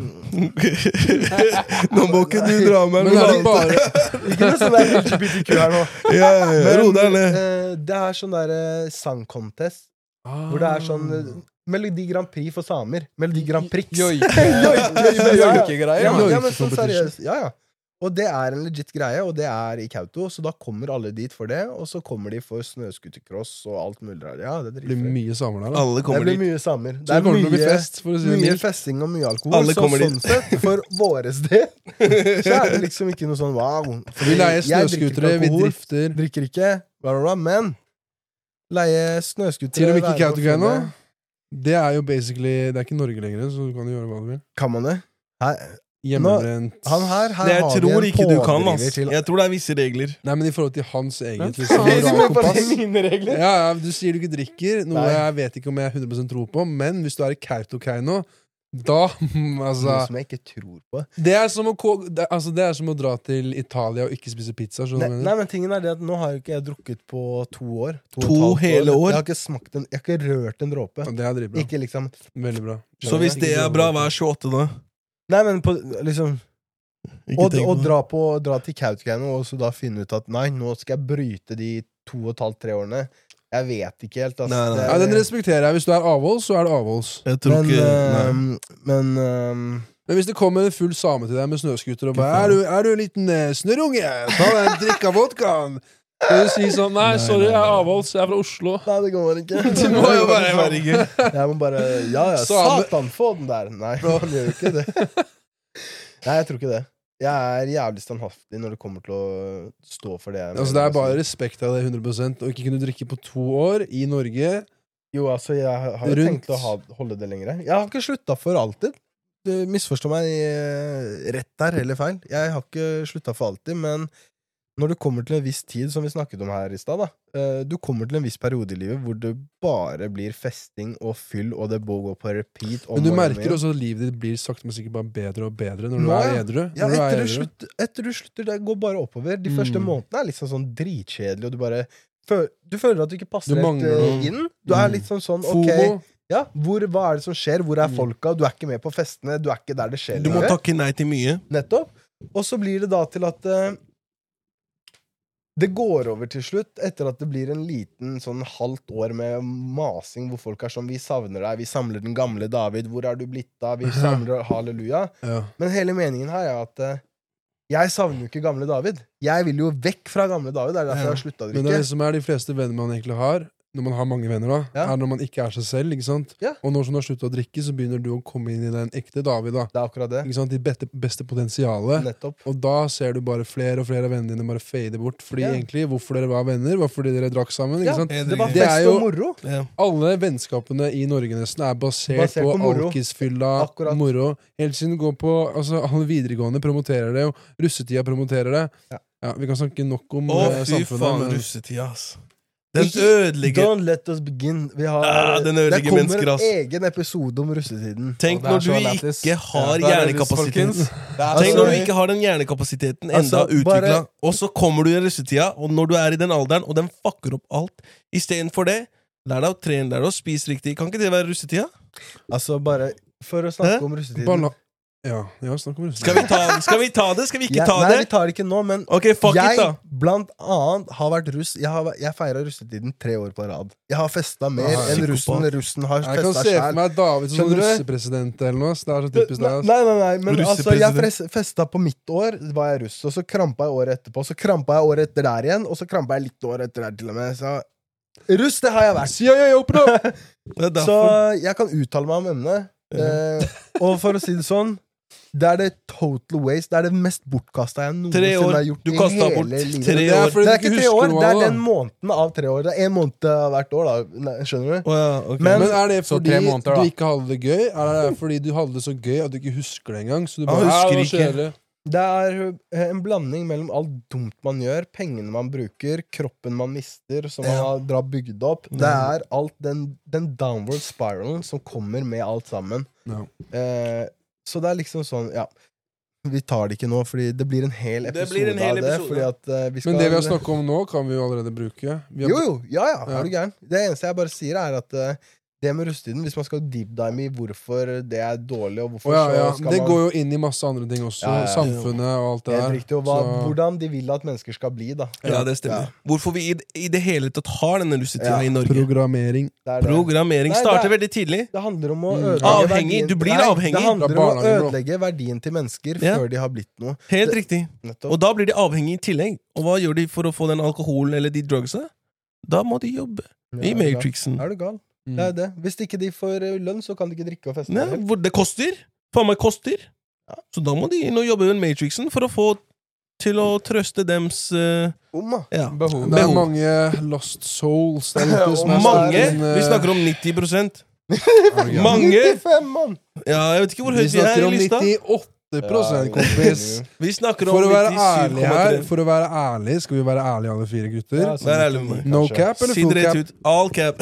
Nå må ikke du dra med Men er det bare... Ikke noe sånn der LGBTQ her nå. Ja, ro deg ned. Det er sånn der sangcontest, hvor det er sånn Melodi Grand Prix for samer. Melodi Grand Prix. Joike-greier. Ja, men sånn seriøst. Ja, ja. Og det er en legit greie, og det er i Kauto, så da kommer alle dit for det, og så kommer de for snøskutercross og alt mulig der. Ja, det blir mye samer der, da. Alle kommer det blir dit. mye samer. Det er mye fest, for å si det mye mildt. festing og mye alkohol. Alle så kommer sånn sett, for våres del, så er det liksom ikke noe sånn wow. Vi leier snøskutere, vi drifter. Drikker ikke, bla bla bla, men leie snøskutere. Til og med ikke Kautokeino. Det er jo basically, det er ikke Norge lenger, så du kan gjøre hva du vil. Kan man det? Hjemmebrent. Han her Jeg har tror vi en ikke du kan, pådriver ass. til. Jeg tror det er visse regler. Nei, men i forhold til hans eget Er du med på kompass. mine regler? Ja, du sier du ikke drikker, noe Nei. jeg vet ikke om jeg 100% tror på, men hvis du er i Kautokeino, da, altså Noe som jeg ikke tror på. det er som å dra til Italia og ikke spise pizza. Nei, men tingen er det at nå har jo ikke jeg drukket på 2 år. 2 hele år? Jeg har ikke smakt jeg har ikke rørt en dråpe. Det er dritbra. Ikke liksom Veldig bra. Så hvis det er bra, hva er 28 da? Nei, men på, liksom Ikke tenk Og på det. dra til Kautokeino og så da finne ut at nei, nå skal jeg bryte de 2,5-3 årene. Jeg vet ikke helt, ass. Nei. Ja, den respekterer jeg. Hvis du er avholds, så er du avholds. Jeg tror ikke nei. Men Men hvis det kommer en full same til deg med snøskuter og bare er du en liten snørrunge? Ta deg en drikk av vodkaen. Skal du si sånn nei, sorry, jeg er avholds, jeg er fra Oslo. Nei, det går ikke. Du må jo bare Jeg må bare ja, satan, få den der. Nei, han gjør jo ikke det. Nei, jeg tror ikke det. Jeg er jævlig standhaftig når det kommer til å stå for det. Altså, det er bare respekt av det 100%. Og ikke kunne drikke på 2 år i Norge. Jo, altså, jeg har jo tenkt å holde det lengre. Jeg har ikke sluttet for alltid. Du misforstår meg rett der, eller feil. Jeg har ikke sluttet for alltid, men når du kommer til en viss tid, som vi snakket om her i sted, du kommer til en viss periode i livet hvor det bare blir festing og fyll, og det går på repeat. Men du merker også at livet ditt blir sakte, men sikkert bare bedre og bedre når du er edru. Ja, etter du slutter, det går bare oppover. De første månedene er liksom sånn dritkjedelig, og du bare du føler at du ikke passer helt inn. Du er litt sånn, ok, ja, hva er det som skjer? Hvor er folka? Du er ikke med på festene, du er ikke der det skjer. Du må takke nei til mye. Nettopp. Og så blir det da til at det går over til slutt, etter at det blir en liten sånn halvt år med masing, hvor folk er sånn, vi savner deg, vi samler den gamle David, hvor er du blitt av, vi samler halleluja. Ja. Men hele meningen her er at jeg savner jo ikke gamle David. Jeg vil jo vekk fra gamle David, det er derfor jeg har sluttet å drikke. Men det som er de fleste venner man egentlig har, når man har mange venner da, er når man ikke er seg selv, ikke sant? Ja. Og når du har sluttet å drikke, så begynner du å komme inn i den ekte David da. Det er akkurat det. Ikke sant? De beste potensialet. Nettopp. Og da ser du bare flere og flere av vennene dine bare fade bort. Fordi egentlig, hvorfor dere var venner, var fordi dere drakk sammen, ikke sant? Det var fest og moro. Alle vennskapene i Norge nesten er basert på alkisfylla, moro. Helt siden du går på, altså alle videregående promoterer det, og russetida promoterer det. Ja, vi kan snakke nok om samfunnet. Fy faen, russetida, ass. Den ødelegger. Don't let us begin. Den ødelegger mennesker, ass. Det kommer en egen episode om russetiden. Tenk når du ikke har hjernekapasiteten. Tenk når du ikke har den hjernekapasiteten enda utviklet, og så kommer du i russetida, og når du er i den alderen, og den fucker opp alt. I stedet for det, lær deg å trene, lær deg å spise riktig. Kan ikke det være russetida? Altså, bare for å snakke om russetiden. Ja, snakk om russetiden. Skal vi ta det? Skal vi ikke ta det? Nei, vi tar det ikke nå, men okay, fuck it, da. blant annet har vært russ. Jeg feiret russetiden 3 år på rad. Jeg har festet mer enn russen har Jeg kan festet se for selv. meg David som Skjønner du? russepresident eller noe. Så det er så typisk det. Nei, men altså, jeg Russepresident. festet på mitt år, var jeg russ, og så krampa jeg året etterpå, så krampa jeg året etter der igjen, og så krampa jeg litt året etter der til og med, så russ, det har jeg vært. Det er Så derfor. jeg kan uttale meg om emnet. Og for å si det sånn, det er det total waste. Det er det mest bortkastet jeg 3 noensinne år. har gjort Du i kastet hele bort livet. 3 Det er år. fordi Det er du ikke ikke 3 år, husker noe det er av det. den måneden av 3 år. Det er 1 måned av hvert år, da. Nei, skjønner du? Å ja, ok. Men- Men er det Så fordi 3 måneder, da. du ikke hadde det gøy? Er det fordi du hadde det så gøy at du ikke husker det engang? Så du Han bare, husker hva ikke. skjer det? Det er en blanding mellom alt dumt man gjør, pengene man bruker, kroppen man mister, som man har bygd opp. Det er alt den downward spiralen som kommer med alt sammen. Ja. Så det er liksom sånn, ja. Vi tar det ikke nå, fordi det blir en hel Det episode blir en hel av det. episode. Fordi at vi skal Men det vi har snakket om nå, kan vi jo allerede bruke. Vi har, Jo, ja, Ja. er du gæren? Det eneste jeg bare sier, er at det med russetiden, hvis man skal deep dive i hvorfor det er dårlig, og hvorfor så skal Det man går jo inn i masse andre ting også. Ja, ja, ja. Samfunnet og alt det Helt der. riktig, og Så- hvordan de vil at mennesker skal bli, da. Ja, det stemmer. Hvorfor vi i det hele tatt har denne russetida Ja. i Norge. Programmering. Det er det. Programmering Nei, starter det veldig tidlig. Det handler om å ødelegge Avhengig. verdien- Du blir Nei, avhengig. Det handler Fra om å barnehagen, bro. ødelegge verdien til mennesker Ja. før de har blitt noe. Helt riktig. Nettopp. Og da blir de avhengige i tillegg. Og hva gjør de for å få den alkoholen eller de drugsa? Da må de jobbe i Ja, Matrixen. Er du gal? Det er det. Hvis ikke de får lønn, så kan de ikke drikke og feste. Ja, hvor det koster. Faen meg koster. Ja. Så da må de inn og jobbe med Matrixen for å få til å trøste dems ja. Behov. Det er mange lost souls der ute som er Mange. satt inn, Vi snakker om 90 Ja. Mange. 95, mann! Ja, jeg vet ikke hvor Vi høyt vi er snakker i om lista. 98%, kompis. Vi snakker For om å være ærlig her, 97,3. for å være ærlig, skal vi være ærlige alle 4 gutter? Ja, Vær ærlig med meg. No cap eller Si full det rett cap? ut. All cap.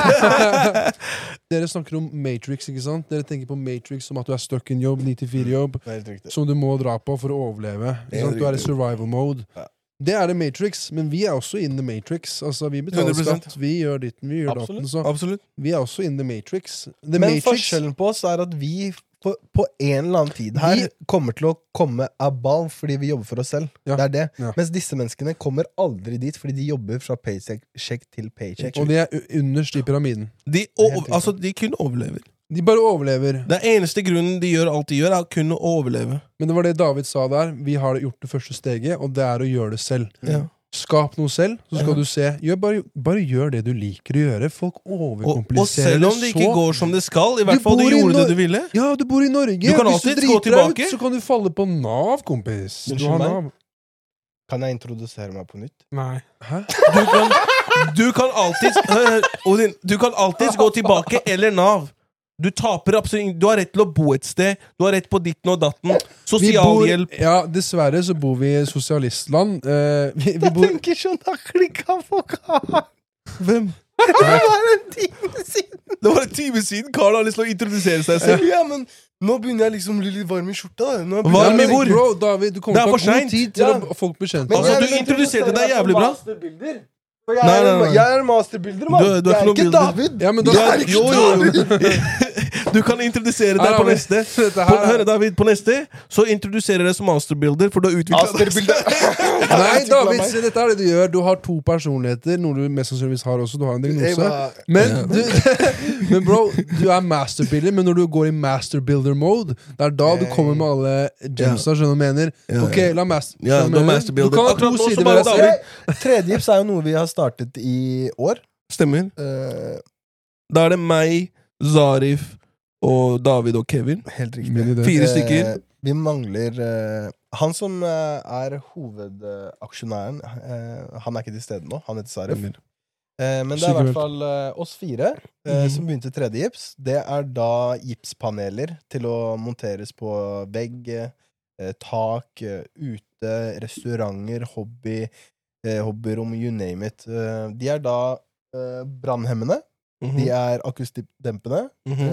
Dere snakker om Matrix, ikke sant? Dere tenker på Matrix som at du er stuck in jobb, 9-4-jobb, Helt riktig. som du må dra på for å overleve. Ikke sant? Du er i survival mode. Ja. Det er det Matrix, men vi er også in the Matrix. Altså, vi betaler 100%. skatt, vi gjør ditten, vi gjør datten. Så Absolutt. vi er også in the Matrix. The Men Matrix forskjellen på oss er at vi på en eller annen tid her kommer til å komme above fordi vi jobber for oss selv. Ja. Det er det. Ja. Mens disse menneskene kommer aldri dit fordi de jobber fra paycheck til paycheck. Og de er underst i pyramiden. De, Helt riktig. altså, de kun overlever. De bare overlever. Det eneste grunnen de gjør alt de gjør, er å kunne overleve. Men det var det David sa der. Vi har gjort det første steget, og det er å gjøre det selv. Ja. Skap noe selv, så skal du se. Bare gjør det du liker å gjøre. Folk Og overkompliserer selv om det ikke går som det skal, i hvert Du fall du bor i gjorde Nor- det du ville. Ja, du bor i Norge. Du kan Hvis du alltids gå driter deg ut, tilbake. så kan du falle på Nav, kompis. Du Unnskyld har meg? Nav. Kan jeg introdusere meg på nytt? Nei. Hæ? Du kan alltids Odin, du kan alltids gå tilbake eller Nav. Du taper absolutt. Du har rett til å bo et sted. Du har rett på ditten og datten. Sosialhjelp. Ja, dessverre så bor vi i sosialistland. Vi bor tenker sånn, da klikka på Karl! Hvem? Det var en time siden! Det var en time siden Karl har lyst til å introdusere seg selv. Ja, men nå begynner jeg liksom å bli litt varm i skjorta. Da. Nå Varm i begynner jeg- hvor? Bro, David, du kommer Det er til å for ha god sent. tid til Ja. å folk bli kjent Men med Altså, jeg du vil introduserte deg introdusere jævlig bra. som masterbilder. For Nei, nei, nei. Jeg er masterbilder, mann! Du er Jeg er ikke ikke noe David! Ja, men da- Jeg er ikke Jo, jo, jo. David! Du kan introdusere Her deg har på vi- neste. Dette her er- Hør, David, på neste så introduserer deg som masterbuilder, for du har utviklet Masterbilder. Nei, David, se, dette er det du gjør. Du har 2 personligheter, noe du mest sannsynligvis har også. Du har en Jeg diagnose. var- Men, men bro, du er masterbuilder, men når du går i masterbuilder-mode, det er da du kommer med alle gemsa, skjønner du hva jeg mener? Ja, Ok, la master... Ja, skjønner du er jeg mener? masterbuilder. Du kan ha Akkurat 2 nå så sider bare ved deg David. selv. Tredjegips er jo noe vi har startet i år. Stemmer. Da er det meg, Zarif og David og Kevin. Helt Min riktig. idé. 4 stykker. Vi mangler han som er hovedaksjonæren. Han er ikke til stede nå. Han heter Sarif. Men det er i hvert fall oss 4 som begynte tredje gips. Det er da gipspaneler til å monteres på vegg, tak, ute, restauranter, hobbyrom, you name it. De er da brannhemmende. De er akustikkdempende.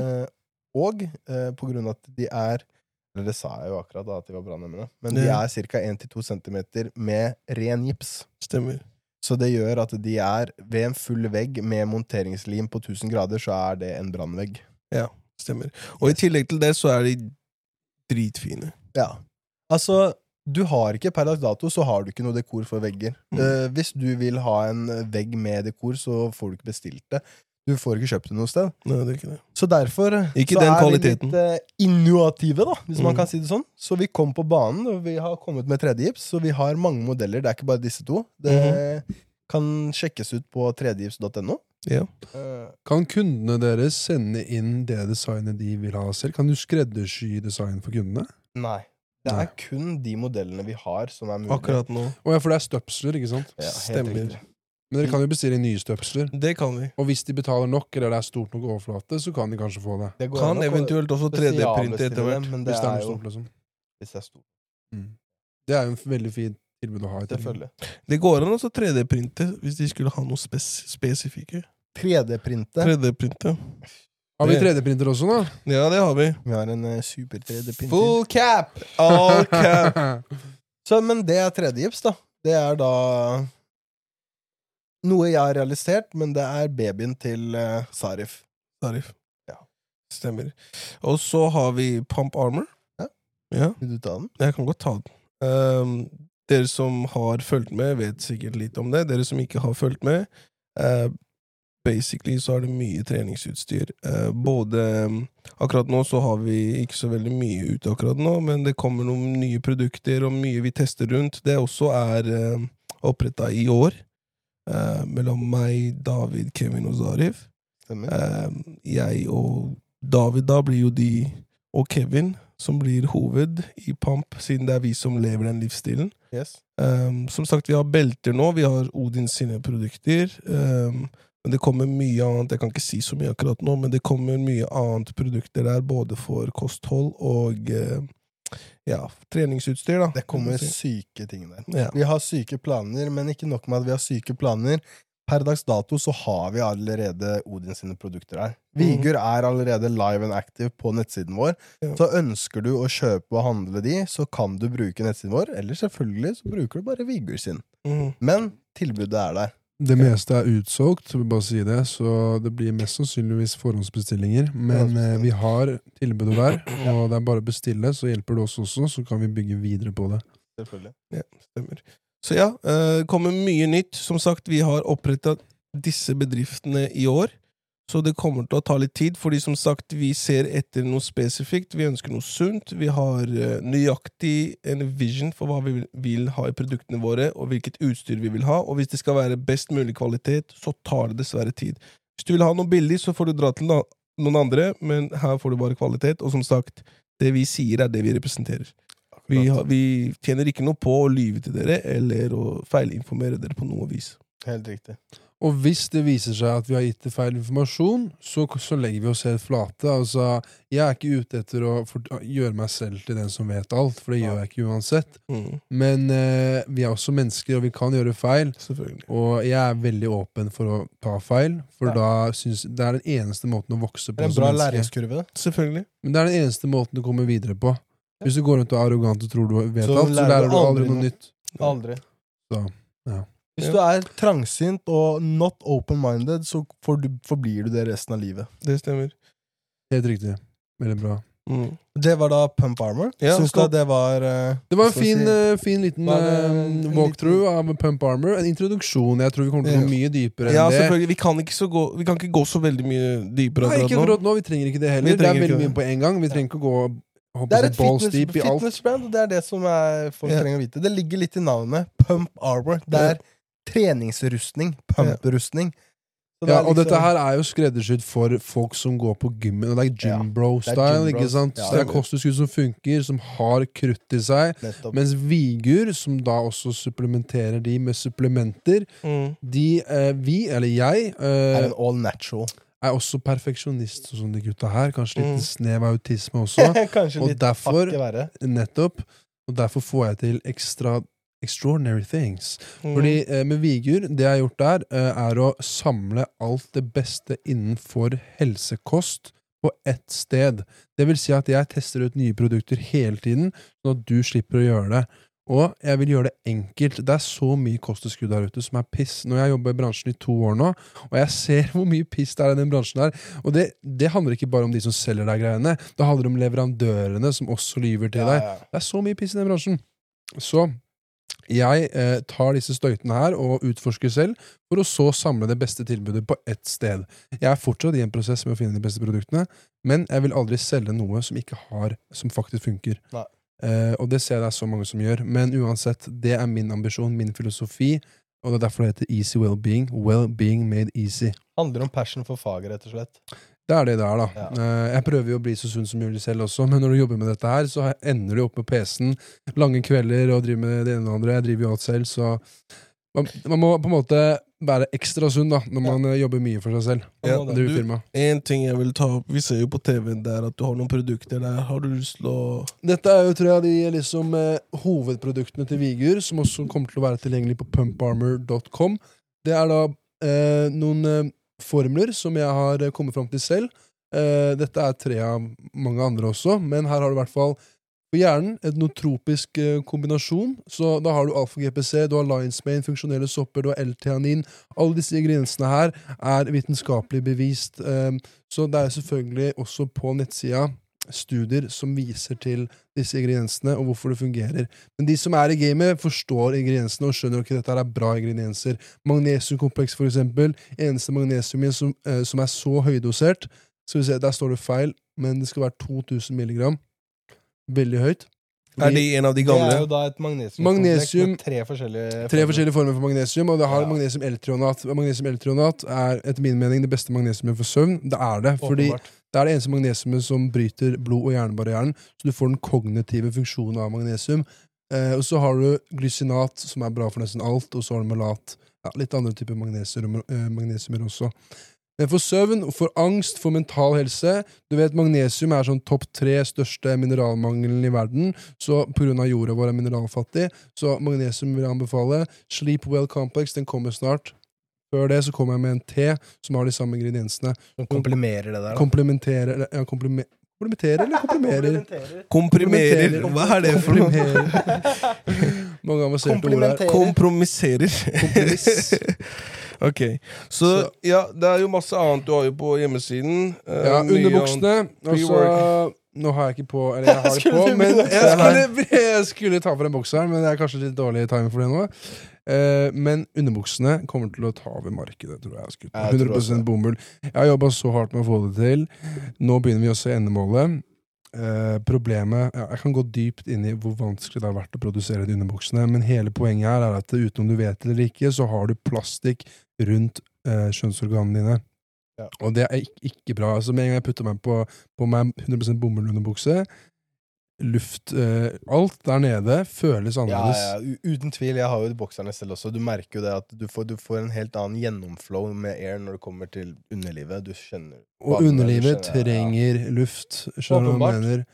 Og på grunn av at de er, eller det sa jeg jo akkurat da, at de var brannhemmende, men de Ja. er ca. 1-2 centimeter med ren gips. Stemmer. Så det gjør at de er ved en full vegg med monteringslim på 1000 grader, så er det en brannvegg. Stemmer. Og i tillegg til det så er de dritfine. Ja. Altså, du har ikke per dags dato, så har du ikke noe dekor for vegger. Hvis du vil ha en vegg med dekor, så får du ikke bestilt det. Du får ikke kjøpt det noe sted. Nei, det er ikke det. Så derfor Ikke så den er kvaliteten. vi litt innovative, da, hvis man kan si det sånn. Så vi kom på banen, og vi har kommet med 3D-gips, så vi har mange modeller. Det er ikke bare disse to. Det kan sjekkes ut på 3dgips.no. Ja. Kan kundene deres sende inn det designet de vil ha selv? Kan du skreddersy design for kundene? Nei. Det er kun de modellene vi har som er mulig. Akkurat nå. Ja, for det er støpsler, ikke sant? Ja, helt Stemmer. riktig. Men dere kan jo bestille nye støpsler. Det kan vi. Og hvis de betaler nok, eller det er stort nok overflate, så kan de kanskje få det. Det går Kan an å eventuelt også 3D-printe spesialbestille etter hvert. dem, men det Hvis det er er noe jo stort, liksom. hvis det er stort. Det er jo en veldig fin tilbud å ha. I tillegg. Selvfølgelig. Det går an også 3D-printe hvis de skulle ha noe spesifikke. 3D-printe. 3D-printe. Har vi Det- 3D-printer også, da? Ja, det har vi. Vi har en super 3D-printer. Full cap! Ok. Så, men det er 3D-gips, da. Det er da noe jeg har realisert, men det er babyen til Sarif. Sarif. Ja. Stemmer. Og så har vi Pump Armor. Ja. Ja, Vil du ta den? jeg kan godt ta den. Dere som har fulgt med, vet sikkert litt om det. Dere som ikke har fulgt med, basically så er det mye treningsutstyr. Akkurat nå så har vi ikke så veldig mye ute akkurat nå, men det kommer noen nye produkter og mye vi tester rundt. Det også er opprettet i år, mellom meg, David, Kevin og Zarif. Stemmer. Jeg og David da blir jo de, og Kevin, som blir hoved i Pump, siden det er vi som lever den livsstilen. Yes. Som sagt, vi har belter nå, vi har Odin sine produkter, men det kommer mye annet, jeg kan ikke si så mye akkurat nå, men det kommer mye annet produkter der, både for kosthold og treningsutstyr da. Det kommer syke ting der. Ja. Vi har syke planer, men ikke nok med at vi har syke planer. Per dags dato så har vi allerede Odin sine produkter her. Vigur er allerede live and active på nettsiden vår. Ja. Så ønsker du å kjøpe og handle de, så kan du bruke nettsiden vår, eller selvfølgelig så bruker du bare Vigur sin. Men tilbudet er der. Det meste er utsolgt, så vil jeg bare si det, så det blir mest sannsynligvis forhåndsbestillinger. Men vi har tilbudet der, og det er bare å bestille, så hjelper det oss også, så kan vi bygge videre på det. Selvfølgelig. Ja, stemmer. Så ja, det kommer mye nytt. Som sagt, vi har opprettet disse bedriftene i år, så det kommer til å ta litt tid, fordi som sagt, vi ser etter noe spesifikt, vi ønsker noe sunt, vi har nøyaktig en vision for hva vi vil ha i produktene våre, og hvilket utstyr vi vil ha, og hvis det skal være best mulig kvalitet, så tar det dessverre tid. Hvis du vil ha noe billig, så får du dra til noen andre, men her får du bare kvalitet, og som sagt, det vi sier er det vi representerer. Vi tjener ikke noe på å lyve til dere, eller å feilinformere dere på noe vis. Helt riktig. Og hvis det viser seg at vi har gitt det feil informasjon, så legger vi oss helt flate. Altså, jeg er ikke ute etter å gjøre meg selv til den som vet alt, for det gjør jeg ikke uansett. Men vi er også mennesker, og vi kan gjøre feil. Selvfølgelig. Og jeg er veldig åpen for å ta feil, for da synes det er den eneste måten å vokse på. Det er en bra læringskurve. Selvfølgelig. Men det er den eneste måten å komme videre på. Hvis du går rundt og er arrogant og tror du vet Så alt, så lærer du aldri noe nytt. Aldri. Så, ja. Hvis du er trangsynt og not open-minded, så forblir du det resten av livet. Det stemmer. Helt riktig. Veldig bra. Det var da Pump Armor. Ja, Syns du at det var Det var en fin liten walkthrough av Pump Armor. En introduksjon. Jeg tror vi kommer til å gå mye dypere enn Ja, det. selvfølgelig. Vi kan ikke gå så veldig mye dypere Nei, ikke akkurat nå. akkurat nå. Vi trenger ikke det heller. Det er trenger veldig ikke mye på en gang. Vi trenger ikke å gå Det er et balls deep i alt. fitnessbrand, og det er det som folk trenger å vite. Det ligger litt i navnet. Pump Armor. Det er treningsrustning. Pump-rustning. Så det Ja, er og liksom- dette her er jo skreddersydd for folk som går på gymmen. Og det er gym bro-style, gym ikke bros. sant? Ja, Så det er det- kosttilskudd som funker, som har krutt i seg. Nettopp. Mens Vigur, som da også supplementerer de med supplementer, jeg, er en all natural. er også perfeksjonist, sånn som de gutta her. Kanskje litt snev av autisme også. Kanskje Og litt derfor- hakket verre. Nettopp. Og derfor får jeg til extraordinary things. Fordi med Vigur, det jeg har gjort der, er å samle alt det beste innenfor helsekost på ett sted. Det vil si at jeg tester ut nye produkter hele tiden, sånn at du slipper å gjøre det. Og jeg vil gjøre det enkelt. Det er så mye kosttilskudd der ute som er piss. Når jeg jobber i bransjen i 2 år nå, og jeg ser hvor mye piss det er i den bransjen her, og det handler ikke bare om de som selger deg greiene, det handler om leverandørene som også lyver til deg. Ja. Det er så mye piss i den bransjen. Så jeg tar disse støytene her og utforsker selv, for å så samle det beste tilbudet på ett sted. Jeg fortsatt i en prosess med å finne de beste produktene, men jeg vil aldri selge noe som faktisk funker. Og det ser jeg det så mange som gjør. Men uansett, det min ambisjon, min filosofi, og det derfor det heter Easy Wellbeing. Wellbeing made easy. Handler om passion for faget, rett og slett. Det det der, da. Jeg prøver jo å bli så sunn som mulig selv også, men når du jobber med dette her, så ender du opp med PC-en lange kvelder og driver med det ene og andre. Jeg driver jo alt selv, så man må på en måte være ekstra sunn da, når man jobber mye for seg selv. En ting jeg vil ta opp, vi ser jo på TV-en der at du har noen produkter der. Har du lyst til å... Dette jo, tror jeg, de liksom hovedproduktene til Vigur, som også kommer til å være tilgjengelig på pumparmor.com. Det da noen formler som jeg har kommet fram til selv. Dette 3 av mange andre også, men her har du I hvert fall på hjernen et nootropisk kombinasjon, så da har du alfa-GPC, du har lion's mane, funksjonelle sopper, du har L-theanin. Alle disse ingrediensene her vitenskapelig bevist, så det selvfølgelig også på nettsida studier som viser til disse ingrediensene og hvorfor det fungerer. Men de som I gamet forstår ingrediensene og skjønner at dette bra ingredienser. Magnesiumkompleks for eksempel, eneste magnesiumet som så høydosert, skal vi se, der står det feil, men det skal være 2000 milligram. Veldig høyt. Det en av de gamle? Det jo da et magnesium med 3 forskjellige former for magnesium, og det har magnesium L-trionat. Magnesium L-trionat etter min mening det beste magnesiumet for søvn. Det det, fordi det det eneste magnesiumet som bryter blod- og hjernebarrieren, så du får den kognitive funksjonen av magnesium. Og så har du glycinat, som bra for nesten alt, og så har du malat. Litt andre typer magnesiumer også. Men for søvn, for angst, for mental helse, du vet magnesium sånn topp 3 største mineralmangelen I verden, så på grunn av jorda vår mineralfattig, så magnesium vil jeg anbefale. Sleep Well Complex, den kommer snart. Før det så kommer jeg med en te som har de samme ingrediensene. Som komplimerer det der da? Komplementerer, komplementerer eller komprimerer? Komprimerer, hva det for noe? Mange avanserte ord her. Kompromisserer. Kompromiss. Ok, så ja, det jo masse annet du har jo på hjemmesiden. Underbuksene, altså, nå har jeg ikke på, eller jeg har det på, men jeg skulle ta for en boks her, men det kanskje litt dårlig timing for det nå. Men underbuksene kommer til å ta over markedet, tror jeg. 100% bomull. Jeg har jobbet så hardt med å få det til. Nå begynner vi å se endemålet. Problemet, jeg kan gå dypt inn I hvor vanskelig det har vært å produsere de underbuksene, men hele poenget her at utenom du vet det eller ikke, så har du plastikk rundt kjønnsorganene dine. Og det ikke bra. Altså, med en gang jeg putter meg på meg 100% bomull underbukse, luft, alt der nede føles annerledes. Uten tvil, jeg har jo bokserne selv også. Du merker jo det at du får en helt annen gjennomflow med air når det kommer til underlivet. Du skjønner. Og underlivet trenger luft, skjønner du hva jeg mener.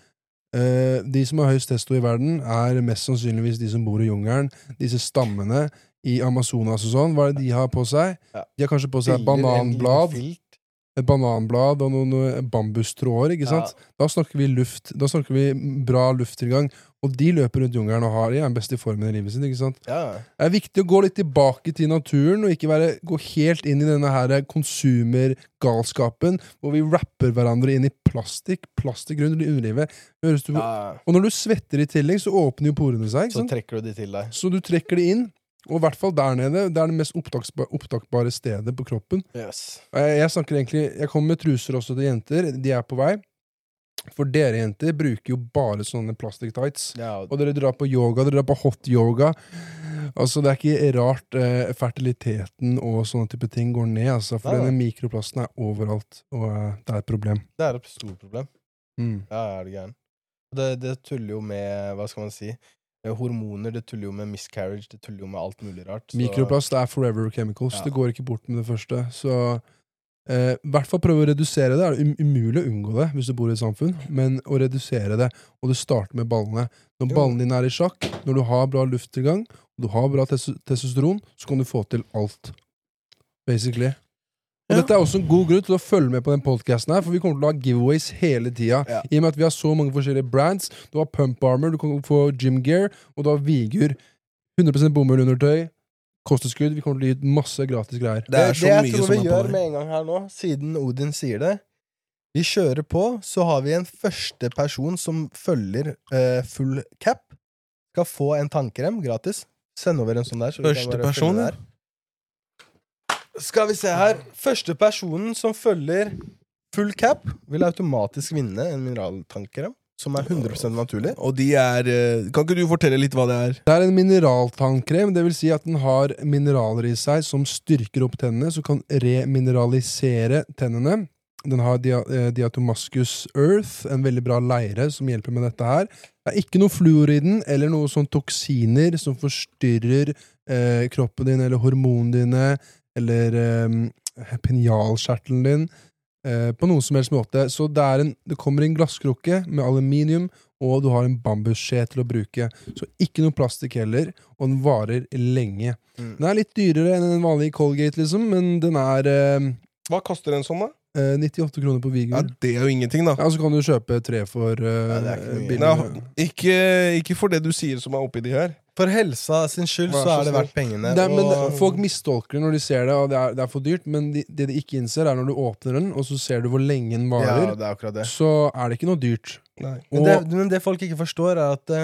De som har høyest testo I verden mest sannsynligvis de som bor I jungelen. Disse stammene I Amazonas og sånn, hva det de har på seg? De har kanskje på seg bananblad. Et bananblad og noen bambustråder, ikke sant? Da snakker vi luft, da snakker vi bra lufttilgang, og de løper rundt jungelen og har den beste formen I livet sitt, ikke sant? Det viktig å gå litt tilbake til naturen, og ikke gå helt inn I denne her konsumergalskapen, hvor vi rapper hverandre inn I plastikk rundt I underlivet. Og når du svetter I tillegg, så åpner jo porene seg, ikke sant? Så trekker du de til deg. Så du trekker de inn, og I hvert fall der nede, det det mest opptakbare stedet på kroppen. Jeg snakker egentlig, jeg kommer med truser også til jenter, de på vei. For dere jenter bruker jo bare sånne plastic tights. Og dere drar på yoga, dere drar på hot yoga. Altså det ikke rart fertiliteten og sånne type ting går ned, altså, for denne mikroplasten overalt, og det et problem. Det et stort problem. Ja, det gærent. Det tuller jo med, hva skal man si, hormoner, det tuller jo med miscarriage, det tuller jo med alt mulig rart. Så... Mikroplast forever chemicals, det går ikke bort med det første. Så I hvert fall prøve å redusere det. Det umulig å unngå det hvis du bor I et samfunn, men å redusere det, og det starter med ballene. Når ballene dine I sjakk, når du har bra lufttilgang, og du har bra testosteron, så kan du få til alt. Basically. Og dette også en god grunn til å følge med på den podcasten her, for vi kommer til å ha giveaways hele tiden. I og med at vi har så mange forskjellige brands. Du har Pump Armor, du kan få Gym Gear, og du har Vigur. 100% bomull undertøy, kosteskudd, vi kommer til å gi masse gratis greier. Det så mye jeg tror vi gjør med en gang her nå, siden Odin sier det. Vi kjører på, så har vi en første person som følger full cap. skal få en tannkrem gratis. Send over en sånn der. Så vi kan Første bare person, følge der. Skal vi se her. Første personen som følger full cap, vil automatisk vinne en mineraltannkrem, som er 100% naturlig. Og de kan ikke du fortelle litt hva det er? Det er en mineraltannkrem, det vil si at den har mineraler i seg som styrker opp tennene, som kan remineralisere tennene. Den har Diatomascus Earth, en veldig bra leire som hjelper med dette her. Det er ikke noe fluor i den, eller noe sånn toksiner som forstyrrer kroppen din, eller hormonene dine, eller penialskjertelen din, på noen som helst måte. Så det kommer en glasskrukke med aluminium, og du har en bambusskje til å bruke. Så ikke noe plastikk heller, og den varer lenge. Den er litt dyrere enn en vanlig Colgate, liksom, men den er Hva koster en sånn da? 98 kroner på Vigen. Ja, det er jo ingenting da. Ja, så kan du kjøpe 3 for det er ikke mye. billig. Ikke for det du sier som er oppi de her. For helsa sin skyld så er det verdt pengene. Folk mistolker det når de ser det, og det er for dyrt, men det de ikke innser er når du åpner den, og så ser du hvor lenge den varer, ja, det er akkurat det. så er det ikke noe dyrt. Nei. Men det folk ikke forstår er at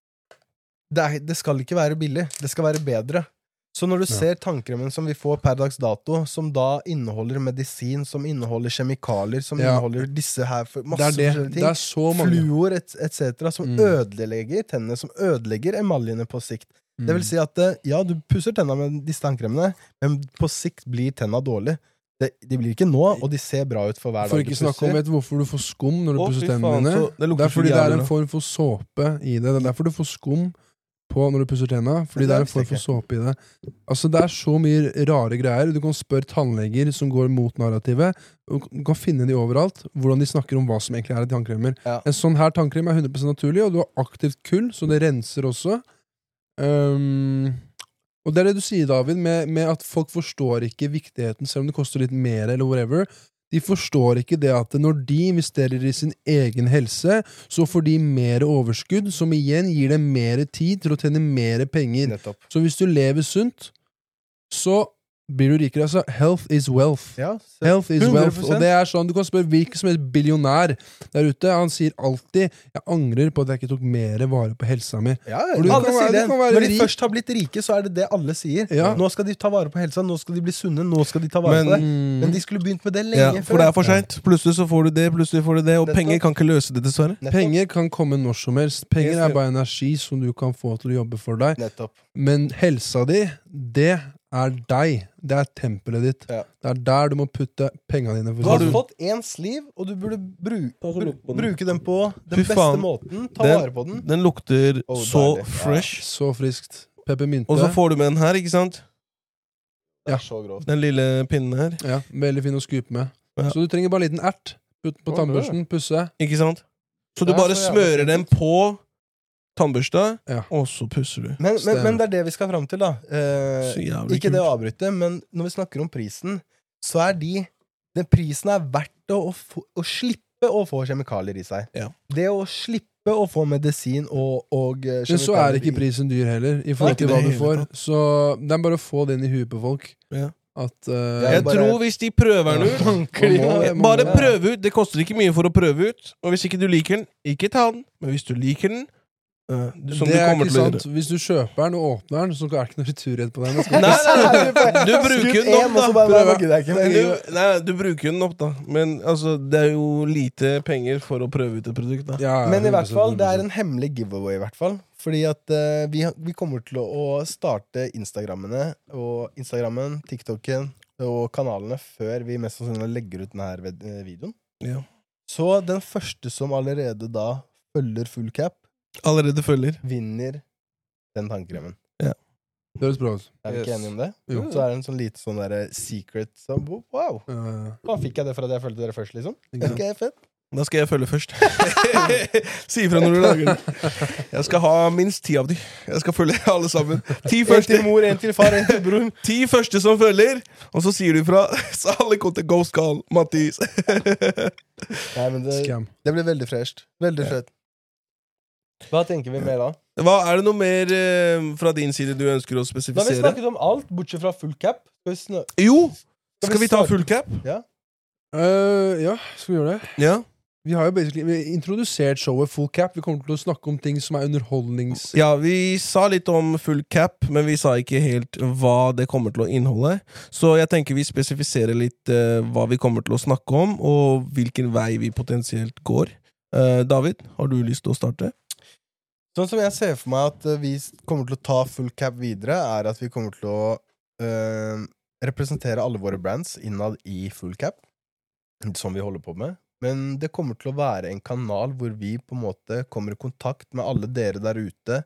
det skal ikke være billig. Det skal være bedre. Så når du ser tannkremen som vi får per dags dato, som da inneholder medisin, som inneholder kjemikalier, som inneholder disse her masse forskjellige ting, det er så mange. fluor etc., som ødelegger tennene, som ødelegger emaljene på sikt. Det vil si at ja, du pusser tennene med disse tannkremene, men på sikt blir tennene dårlig. De blir ikke nå, og de ser bra ut for hver dag For ikke snakke om hvorfor du får skum når du pusser tennene dine. Det er fordi det er en form for såpe i det. Det er derfor du får skum på når du pusser tennene, fordi det er en form for såpe i det. Altså, det er så mye rare greier. Du kan spørre tannleger som går mot narrativet, og du kan finne de overalt, hvordan de snakker om hva som egentlig er i tannkremer. Ja. En sånn her tannkrem er 100% naturlig, og du har aktivt kull, så det renser også. Og det er det du sier, David, med at folk forstår ikke viktigheten, selv om det koster litt mer, eller whatever. De forstår ikke det at når de investerer i sin egen helse, så får de mer overskudd, som igjen gir dem mer tid til å tjene mer penger. Nettopp. Så hvis du lever sunt, så blir du rikere. Altså, health is wealth. Ja, Health is 100%. wealth. Og det er sånn, du kan spørre hvilken som helst billionær der ute, han sier alltid, jeg angrer på at jeg ikke tok mer vare på helsa mi. Ja, Og du alle kan sier være- det. du kan være Når de rik. først har blitt rike, så er det det alle sier. Ja. Nå skal de ta vare på helsa, nå skal de bli sunne, nå skal de ta vare på det. Men de skulle begynt med det Ja, lenge for det er for sent. Plutselig så får du det, plutselig får du det, og Nettopp. penger kan ikke løse det, dessverre. Nettopp. Penger kan komme når som helst. Penger Yes, er bare energi som du kan få til å jobbe for deg. Nettopp. Men helsa di, det er deg. Det er tempelet ditt. Ja. Det er der du må putte pengene dine. Du har fått én sliv, og du burde bruke den på den Fy beste faen. måten. Ta Den- vare på den. Den lukter Å, så deilig. fresh. Så friskt. Peppermynte. Og så får du med den her, ikke sant? Det Ja. er så grovt. Den lille pinnen her. Ja, veldig fin å skupe med. Ja. Så du trenger bare en liten ert. Putt på Å, tannbørsten, pusse. Ikke sant? Så du Det er bare så jævlig smører fint. den på tannbørsta, Ja. og så pusser du. Men Stemmer. det er det vi skal fram til, da. Så jævlig Ikke det å kult. avbryte, men når vi snakker om prisen, så er den prisen er verdt å slippe å få kjemikalier i seg. Ja. Det å slippe å få medisin og Men så er ikke prisen dyr heller, i forhold til Nei, hva ikke du det får. hele Så det er bare å få det inn i huet på folk. Ja. At Jeg bare- tror hvis de prøver den ut Bare prøv ut. Det koster ikke mye for å prøve ut. Og hvis ikke du liker den, ikke ta den. Men hvis du liker den, som Det du er kommer ikke til å sant. gjøre. Hvis du kjøper den og åpner den, så er det ikke noe returrett på den. Nei, du bruker den opp, og så bare, da. «Nei, nå gidder jeg ikke mer». Du bruker den opp, da. Men altså, det er jo lite penger for å prøve ut et produkt, da. Ja, Men i 100%, hvert fall, det er 100%. en hemmelig giveaway, i hvert fall. Fordi at vi kommer til å starte Instagrammen, TikToken og kanalene før vi mest sannsynlig legger ut denne videoen. Ja. Så den første som allerede da følger full cap, Allerede følger. vinner den tannkremen. Det høres bra ut. Er vi ikke Yes. enige om det? Jo. Så er det en sånn lite sånn der secret så, wow! Da fikk jeg det for at jeg følte dere først, liksom. Ikke Er sant? ikke det fett? Da skal jeg følge først. Si ifra når du lager den. Jeg skal ha minst 10 av de. Jeg skal følge alle sammen. 10 En første, til mor, en til far, en til bror. 10 første som følger, og så sier du ifra. Så alle kommer til Ghost Call, Mattis. Nei, men Scam. det blir veldig fresht. Veldig fett. Hva tenker vi mer da? Er det noe mer fra din side du ønsker å Da har vi spesifisere? snakket om alt, bortsett fra full cap. Jo! Skal vi ta full cap? Ja, skal vi gjøre det? Ja. Vi har jo basically introdusert showet Full Cap. Vi kommer til å snakke om ting som underholdnings... Ja, vi sa litt om full cap, men vi sa ikke helt hva det kommer til å inneholde. Så jeg tenker vi spesifiserer litt hva vi kommer til å snakke om, og hvilken vei vi potensielt går. David, har du lyst til å starte? Sånn som jeg ser for meg at vi kommer til å ta full cap videre, er at vi kommer til å representere alle våre brands innad i full cap, som vi holder på med. Men det kommer til å være en kanal hvor vi på en måte kommer i kontakt med alle dere der ute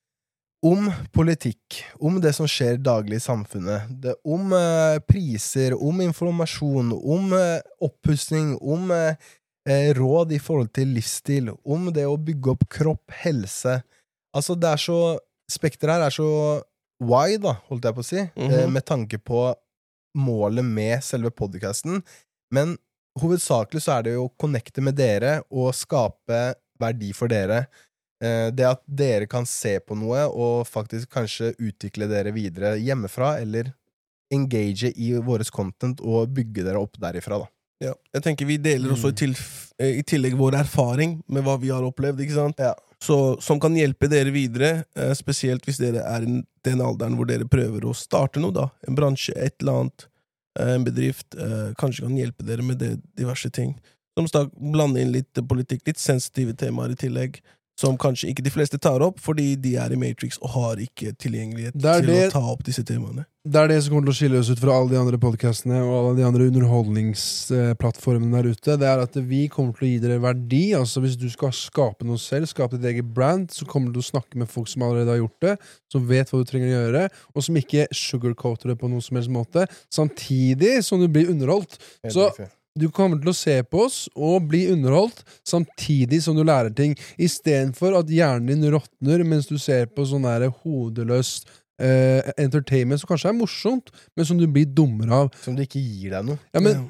om politikk, om det som skjer daglig i samfunnet, om priser, om informasjon, om oppussing, om råd i forhold til livsstil, om det å bygge opp kropp, helse. Altså det er så, spekteret her er så wide da, holdt jeg på å si, med tanke på målet med selve podcasten, men hovedsakelig så er det jo å connecte med dere og skape verdi for dere. Det at dere kan se på noe og faktisk kanskje utvikle dere videre hjemmefra, eller engage i våres content og bygge dere opp derifra da. Ja, jeg tenker vi deler også i tillegg vår erfaring med hva vi har opplevd, ikke sant? Ja. Så, som kan hjelpe dere videre, spesielt hvis dere er i den alderen hvor dere prøver å starte noe da, en bransje, et eller annet, en bedrift, kanskje kan hjelpe dere med det, diverse ting. Som blande inn litt politikk, litt sensitive temaer i tillegg, som kanskje ikke de fleste tar opp, fordi de er i Matrix og har ikke tilgjengelighet til å ta opp disse temaene. Det er det som kommer til å skille oss ut fra alle de andre podcastene og alle de andre underholdningsplattformene der ute. Det er at vi kommer til å gi dere verdi. Altså hvis du skal skape noe selv, skape ditt eget brand, så kommer du til å snakke med folk som allerede har gjort det, som vet hva du trenger å gjøre, og som ikke sugarcoater det på noen som helst måte, samtidig som du blir underholdt. Så du kommer til å se på oss og bli underholdt samtidig som du lærer ting, i stedet for at hjernen din råtner mens du ser på sånn der hodeløst entertainment som kanskje er morsomt, men som du blir dummer av. Som du ikke gir deg noe. Ja, men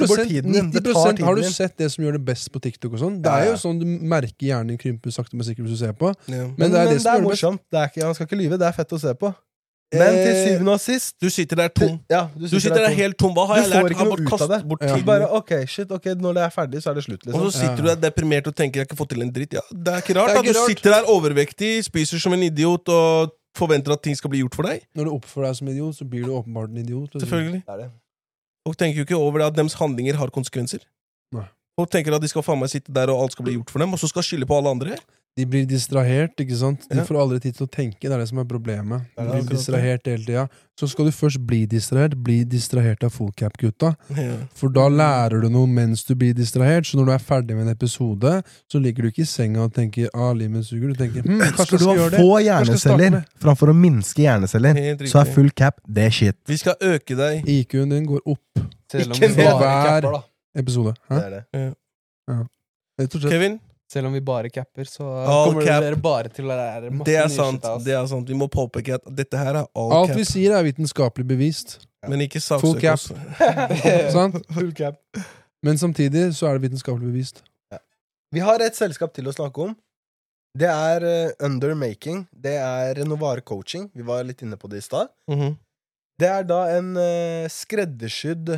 90% har du tiden. sett det som gjør det best på TikTok og sånn? Det er jo sånn du merker hjernen din krympe sakte men sikkert hvis du ser på. Ja. Men det er morsomt. Det er ikke, han skal ikke lyve, det er fett å se på. Men til syvende og sist du sitter der tom. Du sitter der helt tom. Hva har jeg lært? Du får ikke noe ut av det. Du bare, ok, når det er ferdig, så er det slutt liksom. Og så sitter du der deprimert og tenker jeg ikke fått til en dritt. Ja, det er ikke rart da. Du sitter der overvektig, spiser som en idiot og forventer at ting skal bli gjort for deg. Når du oppfører deg som idiot, så blir du åpenbart en idiot. Selvfølgelig. Det er det. Folk tenker jo ikke over det at deres handlinger har konsekvenser. Nei. Folk tenker at de skal faen meg sitte der og alt skal bli gjort for dem, og så skal skylde på alle andre. De blir distrahert, ikke sant? De får aldri tid til å tenke, det er det som er problemet. De blir distrahert hele tida. Så skal du først bli distrahert av full cap-gutta. Ja. For da lærer du noe mens du blir distrahert, så når du er ferdig med en episode, så ligger du ikke i senga og tenker, livet suger. Du tenker, skal du ha få hjerneceller framfor å minske hjerneceller, så er full cap, det er shit. Vi skal øke deg. IQ-en din går opp. Ikke hver episode. Det er det. Ja. Kevin? Selv om vi bare capper, så kommer dere bare til å lære masse nye shit. Det er sant. Vi må påpeke at dette her er all cap. Alt vi sier er vitenskapelig bevist. Men ikke saksøk oss. Sant? Full cap. Men samtidig så er det vitenskapelig bevist. Ja. Vi har et selskap til å snakke om. Det er Undermaking. Det er Renovare Coaching. Vi var litt inne på det i stad. Det er da en skreddersydd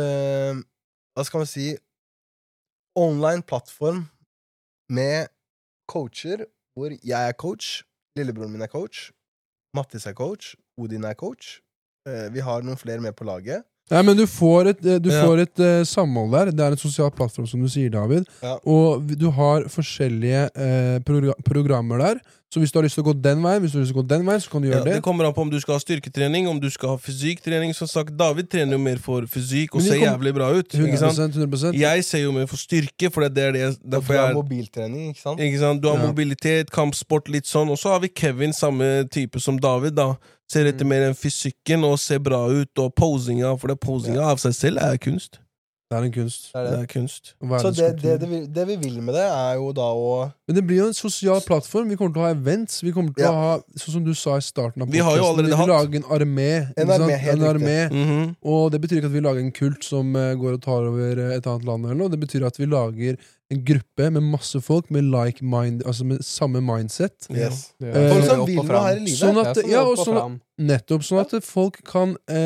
hva skal man si online plattform med coacher, hvor jeg er coach, lillebroren min er coach, Mattis er coach, Odin er coach. Vi har noen flere med på laget. Ja, men du får et samhold der. Det er en sosial plattform, som du sier, David. Ja. Og du har forskjellige programmer der. Så hvis du har lyst til å gå den veien, så kan du gjøre det. Det kommer an på om du skal ha styrketrening, om du skal ha fysikktrening. Som sagt, David trener jo mer for fysikk og ser jævlig bra ut. 100%. Jeg ser jo mer for styrke, for det er det. Du har mobiltrening, ikke sant? Ikke sant? Du har mobilitet, kampsport, litt sånn. Og så har vi Kevin, samme type som David, da. Ser etter mer enn fysikken og ser bra ut, og posinga, for det posinga av seg selv er kunst. Det er en kunst. Det er kunst. Så det vi vil med det er jo da å... Men det blir jo en sosial plattform. Vi kommer til å ha events. Vi kommer til å ha, sånn som du sa i starten av podcasten, vi har jo allerede hatt. Lage en armé. En armé. Og det betyr ikke at vi lager en kult som går og tar over et annet land eller noe. Det betyr at vi lager en gruppe med masse folk med like mind, altså med samme mindset. Yes. Folk som vil noe her i livet. Sånn at folk kan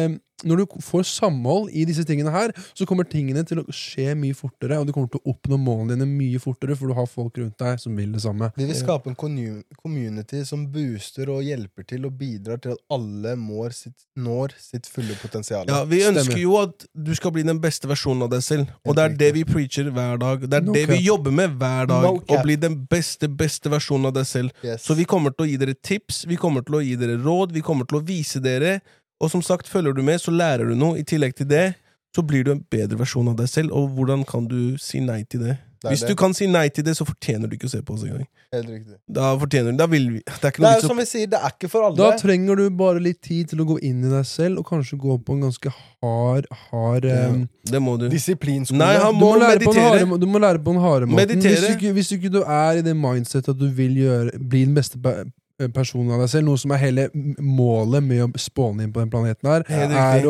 når du får samhold i disse tingene her, så kommer tingene til å skje mye fortere, og du kommer til å oppnå målene dine mye fortere, for du har folk rundt deg som vil det samme. Vi vil skape en community som booster og hjelper til og bidrar til at alle når sitt fulle potensial. Ja, vi ønsker jo at du skal bli den beste versjonen av deg selv, og det er det vi preacher hver dag. Det er det vi jobber med hver dag, å bli den beste versjonen av deg selv. Yes. Så vi kommer til å gi dere tips, vi kommer til å gi dere råd, vi kommer til å vise dere, og som sagt, følger du med, så lærer du noe. I tillegg til det, så blir du en bedre versjon av deg selv, og hvordan kan du si nei til det? Hvis du kan si nei til det, så fortjener du ikke å se på oss en gang. Helt riktig. Da fortjener du, da vil vi. Det er ikke Det noe er jo som vi sier, det er ikke for alle. Da trenger du bare litt tid til å gå inn i deg selv, og kanskje gå på en ganske hard det må du. Disiplinskole. Nei, han du må må meditere. Du må lære på den harde måten. Meditere. Hvis ikke du er i det mindset at du vil bli den beste personen av deg selv, noe som er hele målet med å spåne inn på den planeten her, er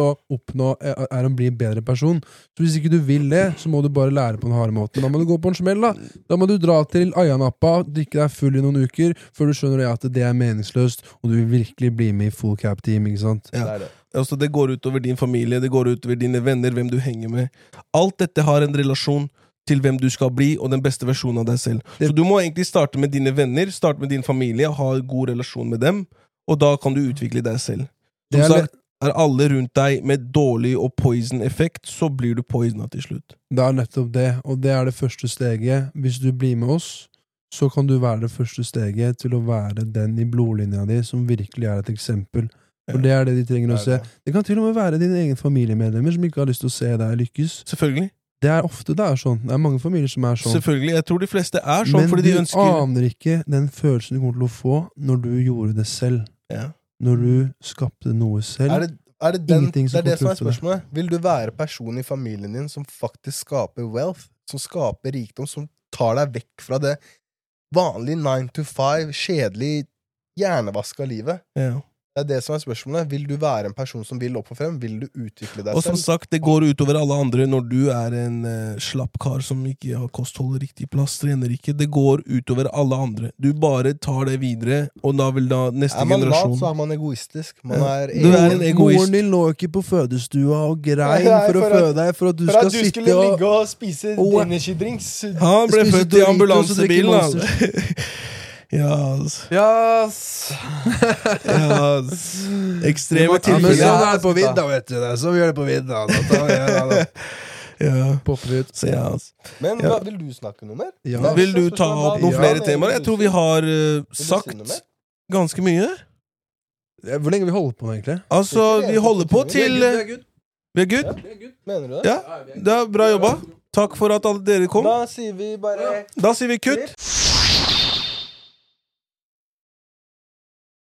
å bli en bedre person. Så hvis ikke du vil det, så må du bare lære på den harde måten. Da må du gå på en smell, da. Da må du dra til Ayanappa, drikke deg full i noen uker, før du skjønner at det er meningsløst, og du vil virkelig bli med i full cap team, ikke sant? Ja. Det er det. Altså, det går utover din familie, det går utover dine venner, hvem du henger med. Alt dette har en relasjon til hvem du skal bli, og den beste versjonen av deg selv. Så du må egentlig starte med dine venner, starte med din familie, ha en god relasjon med dem, og da kan du utvikle deg selv. Som sagt, er alle rundt deg med dårlig og poison-effekt, så blir du poisona til slutt. Det er nettopp det, og det er det første steget. Hvis du blir med oss, så kan du være det første steget til å være den i blodlinja di som virkelig er et eksempel. For det er det de trenger å se. Det kan til og med være dine egen familiemedlemmer som ikke har lyst til å se deg lykkes. Selvfølgelig. Det er ofte det er sånn. Det er mange familier som er sånn. Selvfølgelig. Jeg tror de fleste er sånn, fordi de ønsker... Men du aner ikke den følelsen du kommer til å få når du gjorde det selv. Ja. Når du skapte noe selv. Er det er det som er spørsmålet. Vil du være person i familien din som faktisk skaper wealth, som skaper rikdom, som tar deg vekk fra det vanlige 9-to-5, kjedelig hjernevaska livet? Ja. Det er det som er spørsmålet. Vil du være en person som vil opp og frem? Vil du utvikle deg selv? Og som sagt, det går utover alle andre når du er en slapp kar som ikke har kosthold riktig plass, trener ikke. Det går utover alle andre. Du bare tar det videre, og da vil da neste generasjon... Er man lat, så er man egoistisk. Man er Du er en egoist. Moren din lå ikke på fødestua og grein for å føde deg, for at du skal sitte skulle ligge og spise energidrinks. Han ble Spise født i Doritos og drikke ambulansebilen, Monster. Yes. Ekstreme Ja, men tilfeller. sånn er det på vidda, vet du. Det er sånn vi gjør det på vidda. Da tar vi Ja. popper vi ut. Så ja, altså. Men Ja. vil du snakke noe mer? Ja. Nei, Vil du så ta spørsmålet opp er- noen Ja, flere men temaer? vil Jeg du tror vi si- har vil du si sagt noe mer? ganske mye. Hvor lenge vi holder på nå, egentlig? Altså, vi holder på til Vi er good? Mener du det? Ja, det er bra jobba. Takk for at alle dere kom. Da sier vi bare Da sier vi kutt.